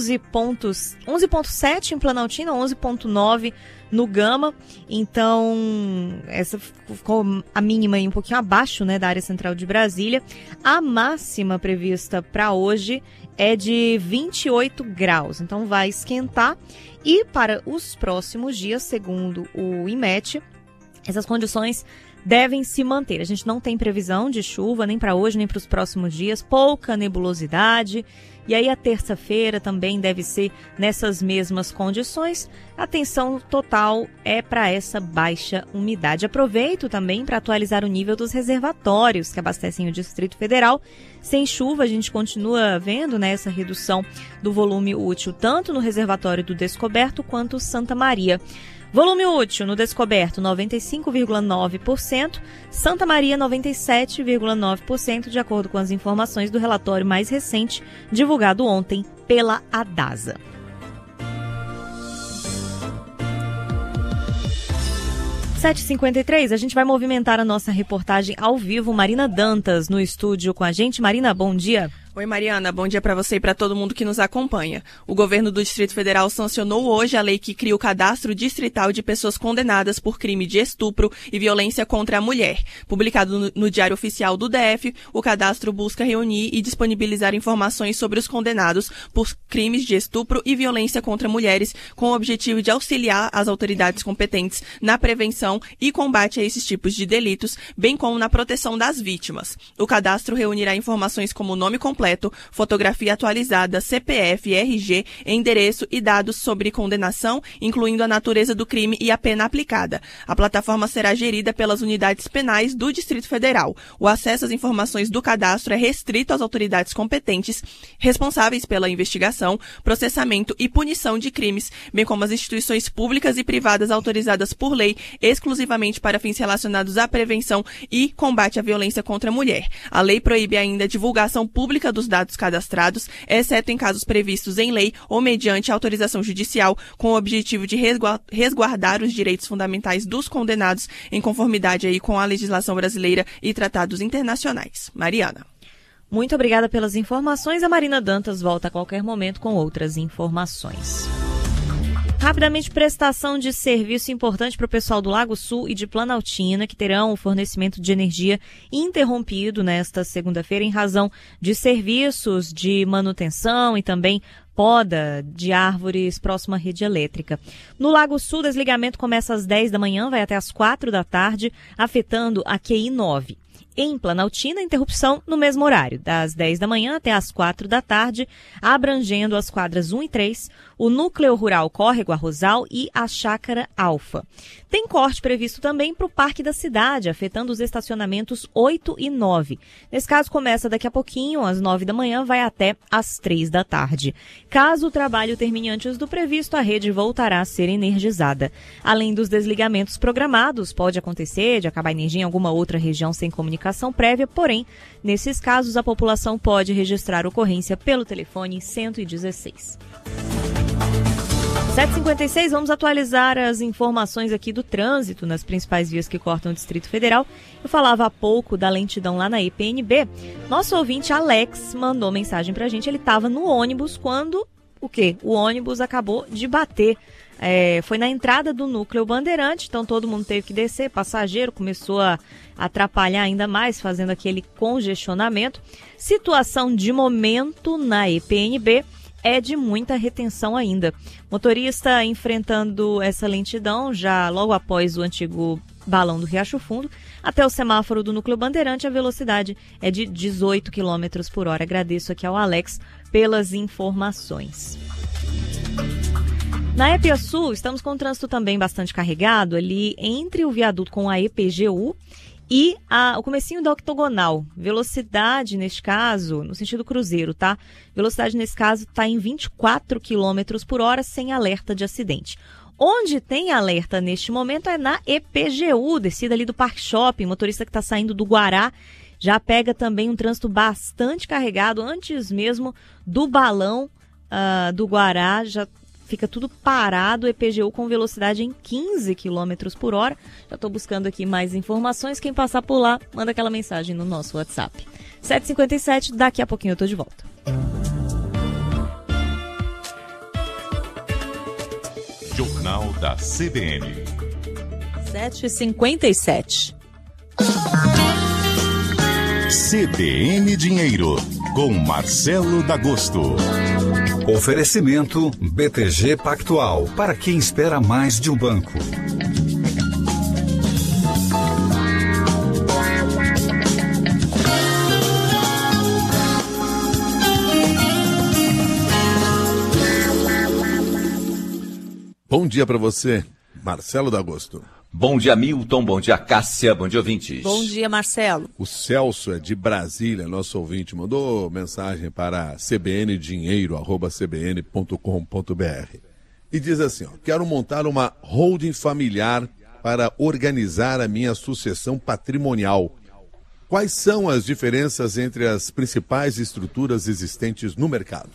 11,7 em Planaltina, 11,9 no Gama. Então, essa ficou a mínima aí um pouquinho abaixo, né, da área central de Brasília. A máxima prevista para hoje é de 28 graus, então vai esquentar. E para os próximos dias, segundo o IMET, essas condições devem se manter. A gente não tem previsão de chuva nem para hoje, nem para os próximos dias, pouca nebulosidade. E aí a terça-feira também deve ser nessas mesmas condições. Atenção total é para essa baixa umidade. Aproveito também para atualizar o nível dos reservatórios que abastecem o Distrito Federal. Sem chuva, a gente continua vendo, né, essa redução do volume útil, tanto no reservatório do Descoberto quanto Santa Maria. Volume útil no Descoberto, 95,9%, Santa Maria, 97,9%, de acordo com as informações do relatório mais recente, divulgado ontem pela ADASA. Às 7h53, a gente vai movimentar a nossa reportagem ao vivo. Marina Dantas no estúdio com a gente. Marina, bom dia. Oi, Mariana. Bom dia para você e para todo mundo que nos acompanha. O governo do Distrito Federal sancionou hoje a lei que cria o cadastro distrital de pessoas condenadas por crime de estupro e violência contra a mulher. Publicado no Diário Oficial do DF, o cadastro busca reunir e disponibilizar informações sobre os condenados por crimes de estupro e violência contra mulheres, com o objetivo de auxiliar as autoridades competentes na prevenção e combate a esses tipos de delitos, bem como na proteção das vítimas. O cadastro reunirá informações como nome completo, fotografia atualizada, CPF, RG, endereço e dados sobre condenação, incluindo a natureza do crime e a pena aplicada. A plataforma será gerida pelas unidades penais do Distrito Federal. O acesso às informações do cadastro é restrito às autoridades competentes responsáveis pela investigação, processamento e punição de crimes, bem como as instituições públicas e privadas autorizadas por lei exclusivamente para fins relacionados à prevenção e combate à violência contra a mulher. A lei proíbe ainda a divulgação pública dos dados cadastrados, exceto em casos previstos em lei ou mediante autorização judicial, com o objetivo de resguardar os direitos fundamentais dos condenados, em conformidade aí com a legislação brasileira e tratados internacionais. Mariana. Muito obrigada pelas informações. A Marina Dantas volta a qualquer momento com outras informações. Rapidamente, prestação de serviço importante para o pessoal do Lago Sul e de Planaltina, que terão o fornecimento de energia interrompido nesta segunda-feira em razão de serviços de manutenção e também poda de árvores próximo à rede elétrica. No Lago Sul, o desligamento começa às 10 da manhã, vai até às 4 da tarde, afetando a QI 9. Em Planaltina, interrupção no mesmo horário, das 10 da manhã até as 4 da tarde, abrangendo as quadras 1 e 3, o núcleo rural Córrego Arrozal e a Chácara Alfa. Tem corte previsto também para o Parque da Cidade, afetando os estacionamentos 8 e 9. Nesse caso, começa daqui a pouquinho, às 9 da manhã, vai até às 3 da tarde. Caso o trabalho termine antes do previsto, a rede voltará a ser energizada. Além dos desligamentos programados, pode acontecer de acabar a energia em alguma outra região sem comunicação prévia, porém, nesses casos, a população pode registrar ocorrência pelo telefone 116. 7h56, vamos atualizar as informações aqui do trânsito nas principais vias que cortam o Distrito Federal. Eu falava há pouco da lentidão lá na EPNB. Nosso ouvinte Alex mandou mensagem pra gente. Ele estava no ônibus quando o ônibus acabou de bater. Foi na entrada do núcleo Bandeirante, então todo mundo teve que descer, passageiro começou a atrapalhar ainda mais, fazendo aquele congestionamento. Situação de momento na EPNB é de muita retenção ainda. Motorista enfrentando essa lentidão já logo após o antigo balão do Riacho Fundo, até o semáforo do núcleo Bandeirante, a velocidade é de 18 km por hora. Agradeço aqui ao Alex pelas informações. Na EPSU, estamos com o trânsito também bastante carregado ali entre o viaduto com a EPGU e o comecinho da octogonal. Velocidade, neste caso, no sentido cruzeiro, tá? Velocidade, nesse caso, está em 24 km por hora, sem alerta de acidente. Onde tem alerta neste momento é na EPGU, descida ali do Parque Shopping. Motorista que está saindo do Guará já pega também um trânsito bastante carregado antes mesmo do balão do Guará. Já fica tudo parado, EPGU com velocidade em 15 km por hora. Já estou buscando aqui mais informações. Quem passar por lá, manda aquela mensagem no nosso WhatsApp. 7h57, daqui a pouquinho eu estou de volta. Jornal da CBN. 7h57. CBN Dinheiro, com Marcelo D'Agosto. Oferecimento BTG Pactual, para quem espera mais de um banco. Bom dia para você, Marcelo D'Agosto. Bom dia, Milton. Bom dia, Cássia. Bom dia, ouvintes. Bom dia, Marcelo. O Celso é de Brasília, nosso ouvinte, mandou mensagem para cbndinheiro@cbn.com.br e diz assim, ó: quero montar uma holding familiar para organizar a minha sucessão patrimonial. Quais são as diferenças entre as principais estruturas existentes no mercado?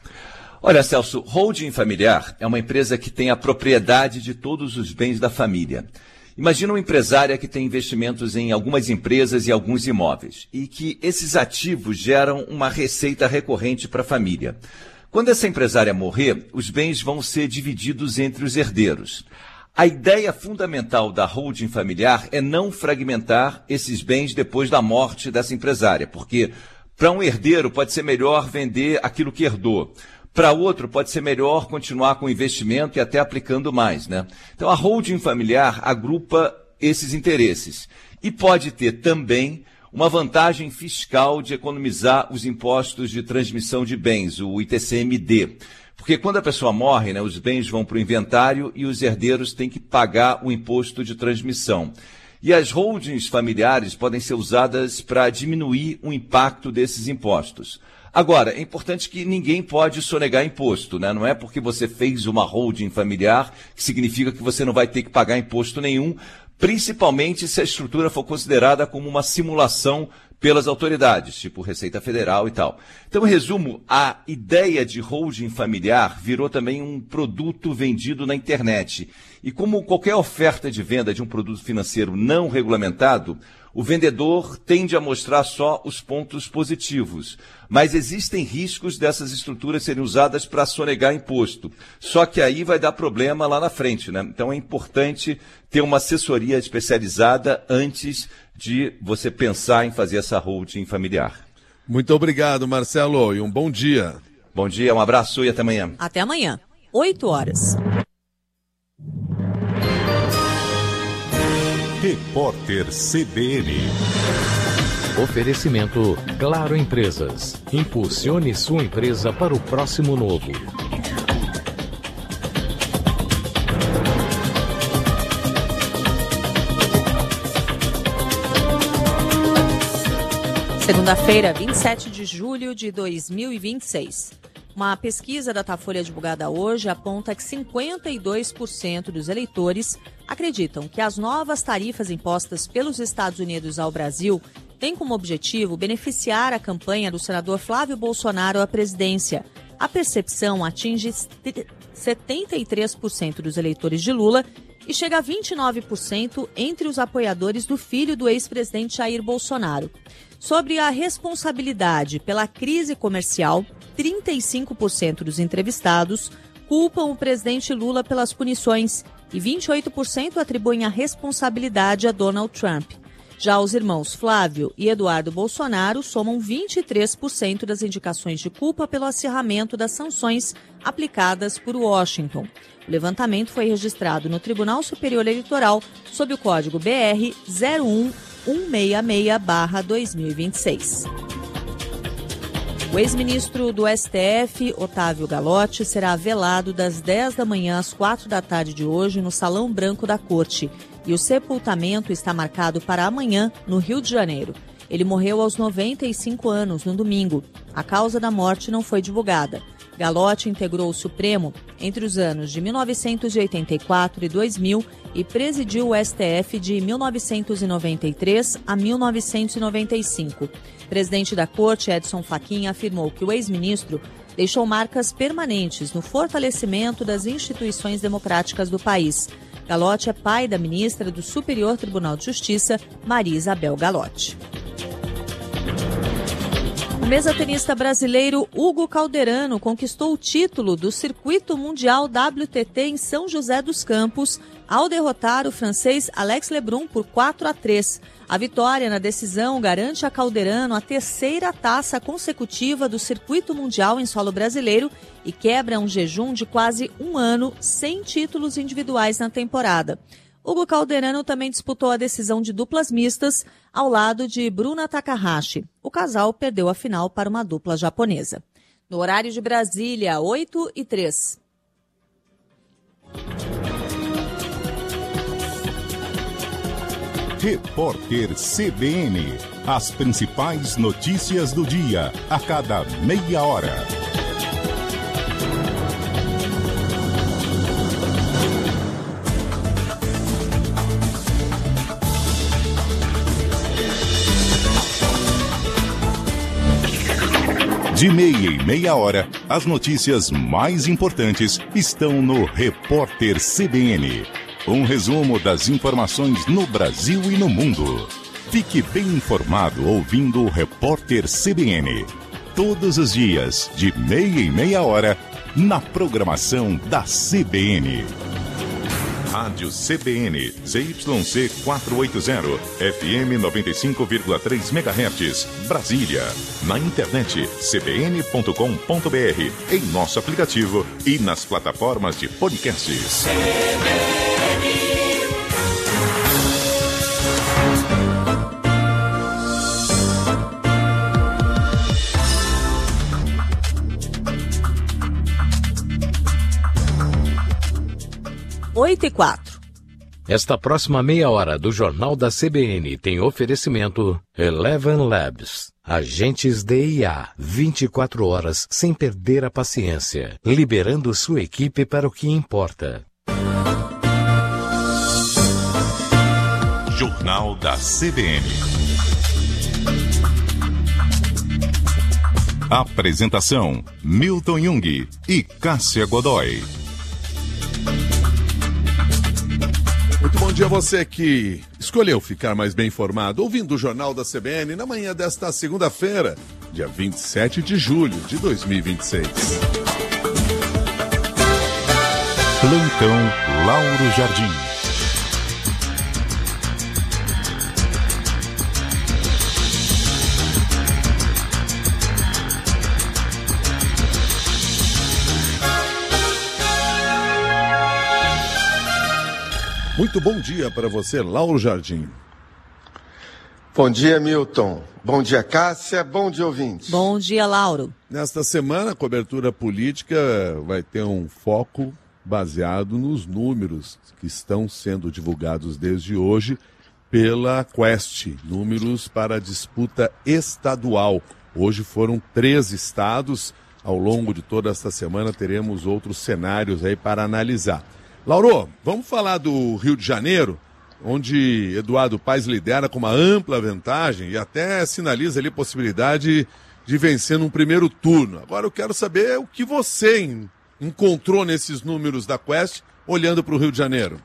Olha, Celso, holding familiar é uma empresa que tem a propriedade de todos os bens da família. Imagina uma empresária que tem investimentos em algumas empresas e alguns imóveis e que esses ativos geram uma receita recorrente para a família. Quando essa empresária morrer, os bens vão ser divididos entre os herdeiros. A ideia fundamental da holding familiar é não fragmentar esses bens depois da morte dessa empresária, porque para um herdeiro pode ser melhor vender aquilo que herdou. Para outro, pode ser melhor continuar com o investimento e até aplicando mais, né? Então, a holding familiar agrupa esses interesses e pode ter também uma vantagem fiscal de economizar os impostos de transmissão de bens, o ITCMD. Porque quando a pessoa morre, né, os bens vão para o inventário e os herdeiros têm que pagar o imposto de transmissão. E as holdings familiares podem ser usadas para diminuir o impacto desses impostos. Agora, é importante que ninguém pode sonegar imposto, né? Não é porque você fez uma holding familiar que significa que você não vai ter que pagar imposto nenhum, principalmente se a estrutura for considerada como uma simulação pelas autoridades, tipo Receita Federal e tal. Então, em resumo, a ideia de holding familiar virou também um produto vendido na internet. E como qualquer oferta de venda de um produto financeiro não regulamentado, o vendedor tende a mostrar só os pontos positivos. Mas existem riscos dessas estruturas serem usadas para sonegar imposto. Só que aí vai dar problema lá na frente, né? Então é importante ter uma assessoria especializada antes de você pensar em fazer essa holding familiar. Muito obrigado, Marcelo, e um bom dia. Bom dia, um abraço e até amanhã. Até amanhã, 8 horas. Repórter CBN. Oferecimento Claro Empresas. Impulsione sua empresa para o próximo novo. Segunda-feira, 27 de julho de 2026. Uma pesquisa da Datafolha divulgada hoje aponta que 52% dos eleitores acreditam que as novas tarifas impostas pelos Estados Unidos ao Brasil têm como objetivo beneficiar a campanha do senador Flávio Bolsonaro à presidência. A percepção atinge 73% dos eleitores de Lula e chega a 29% entre os apoiadores do filho do ex-presidente Jair Bolsonaro. Sobre a responsabilidade pela crise comercial, 35% dos entrevistados culpam o presidente Lula pelas punições e 28% atribuem a responsabilidade a Donald Trump. Já os irmãos Flávio e Eduardo Bolsonaro somam 23% das indicações de culpa pelo acirramento das sanções aplicadas por Washington. O levantamento foi registrado no Tribunal Superior Eleitoral sob o código BR 01166/2026. O ex-ministro do STF, Otávio Galotti, será velado das 10 da manhã às 4 da tarde de hoje no Salão Branco da Corte. E o sepultamento está marcado para amanhã, no Rio de Janeiro. Ele morreu aos 95 anos, no domingo. A causa da morte não foi divulgada. Galotti integrou o Supremo entre os anos de 1984 e 2000 e presidiu o STF de 1993 a 1995. O presidente da Corte, Edson Fachin, afirmou que o ex-ministro deixou marcas permanentes no fortalecimento das instituições democráticas do país. Galotti é pai da ministra do Superior Tribunal de Justiça, Maria Isabel Galotti. O mesatenista brasileiro Hugo Calderano conquistou o título do Circuito Mundial WTT em São José dos Campos ao derrotar o francês Alex Lebrun por 4-3. A vitória na decisão garante a Calderano a terceira taça consecutiva do Circuito Mundial em solo brasileiro e quebra um jejum de quase um ano sem títulos individuais na temporada. Hugo Calderano também disputou a decisão de duplas mistas ao lado de Bruna Takahashi. O casal perdeu a final para uma dupla japonesa. No horário de Brasília, 8h03. Repórter CBN. As principais notícias do dia, a cada meia hora. De meia em meia hora, as notícias mais importantes estão no Repórter CBN. Um resumo das informações no Brasil e no mundo. Fique bem informado ouvindo o Repórter CBN. Todos os dias, de meia em meia hora, na programação da CBN. Rádio CBN, ZYC 480, FM 95,3 MHz, Brasília. Na internet, cbn.com.br, em nosso aplicativo e nas plataformas de podcasts. Oito e 4. Esta próxima meia hora do Jornal da CBN tem oferecimento Eleven Labs. Agentes de IA, 24 horas sem perder a paciência, liberando sua equipe para o que importa. Jornal da CBN. Apresentação: Milton Jung e Cássia Godoy. Muito bom dia a você que escolheu ficar mais bem informado, ouvindo o Jornal da CBN na manhã desta segunda-feira, dia 27 de julho de 2026. Plantão Lauro Jardim. Muito bom dia para você, Lauro Jardim. Bom dia, Milton. Bom dia, Cássia. Bom dia, ouvintes. Bom dia, Lauro. Nesta semana, a cobertura política vai ter um foco baseado nos números que estão sendo divulgados desde hoje pela Quest, números para a disputa estadual. Hoje foram 3 estados. Ao longo de toda esta semana teremos outros cenários aí para analisar. Lauro, vamos falar do Rio de Janeiro, onde Eduardo Paes lidera com uma ampla vantagem e até sinaliza ali possibilidade de vencer num primeiro turno. Agora eu quero saber o que você encontrou nesses números da Quest, olhando para o Rio de Janeiro.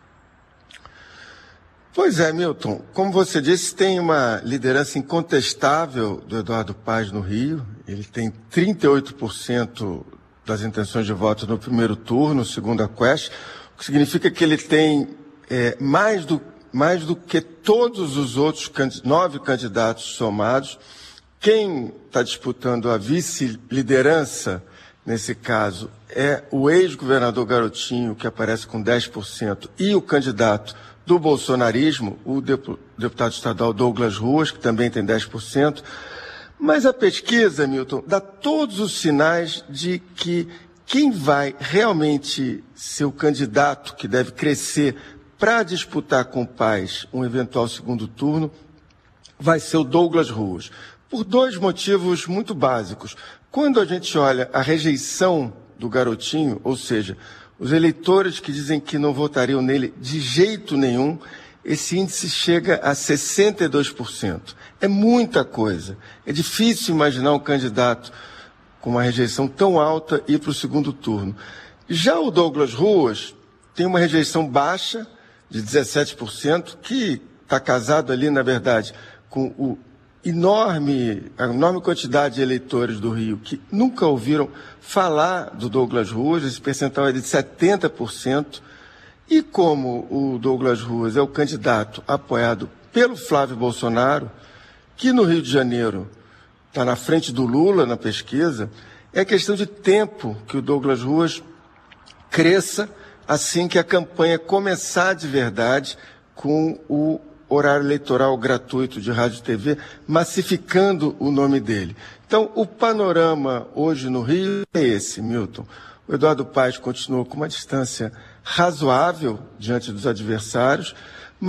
Pois é, Milton. Como você disse, tem uma liderança incontestável do Eduardo Paes no Rio. Ele tem 38% das intenções de voto no primeiro turno, segundo a Quest. O que significa que ele tem mais do que todos os outros 9 candidatos somados. Quem está disputando a vice-liderança, nesse caso, é o ex-governador Garotinho, que aparece com 10%, e o candidato do bolsonarismo, o deputado estadual Douglas Ruas, que também tem 10%. Mas a pesquisa, Milton, dá todos os sinais de que quem vai realmente ser o candidato que deve crescer para disputar com o Paes um eventual segundo turno vai ser o Douglas Ruas, por 2 motivos muito básicos. Quando a gente olha a rejeição do Garotinho, ou seja, os eleitores que dizem que não votariam nele de jeito nenhum, esse índice chega a 62%. É muita coisa. É difícil imaginar um candidato com uma rejeição tão alta, ir para o segundo turno. Já o Douglas Ruas tem uma rejeição baixa, de 17%, que está casado ali, na verdade, com a enorme quantidade de eleitores do Rio que nunca ouviram falar do Douglas Ruas. Esse percentual é de 70%. E como o Douglas Ruas é o candidato apoiado pelo Flávio Bolsonaro, que no Rio de Janeiro está na frente do Lula na pesquisa, é questão de tempo que o Douglas Ruas cresça assim que a campanha começar de verdade com o horário eleitoral gratuito de rádio e TV, massificando o nome dele. Então, o panorama hoje no Rio é esse, Milton. O Eduardo Paes continua com uma distância razoável diante dos adversários,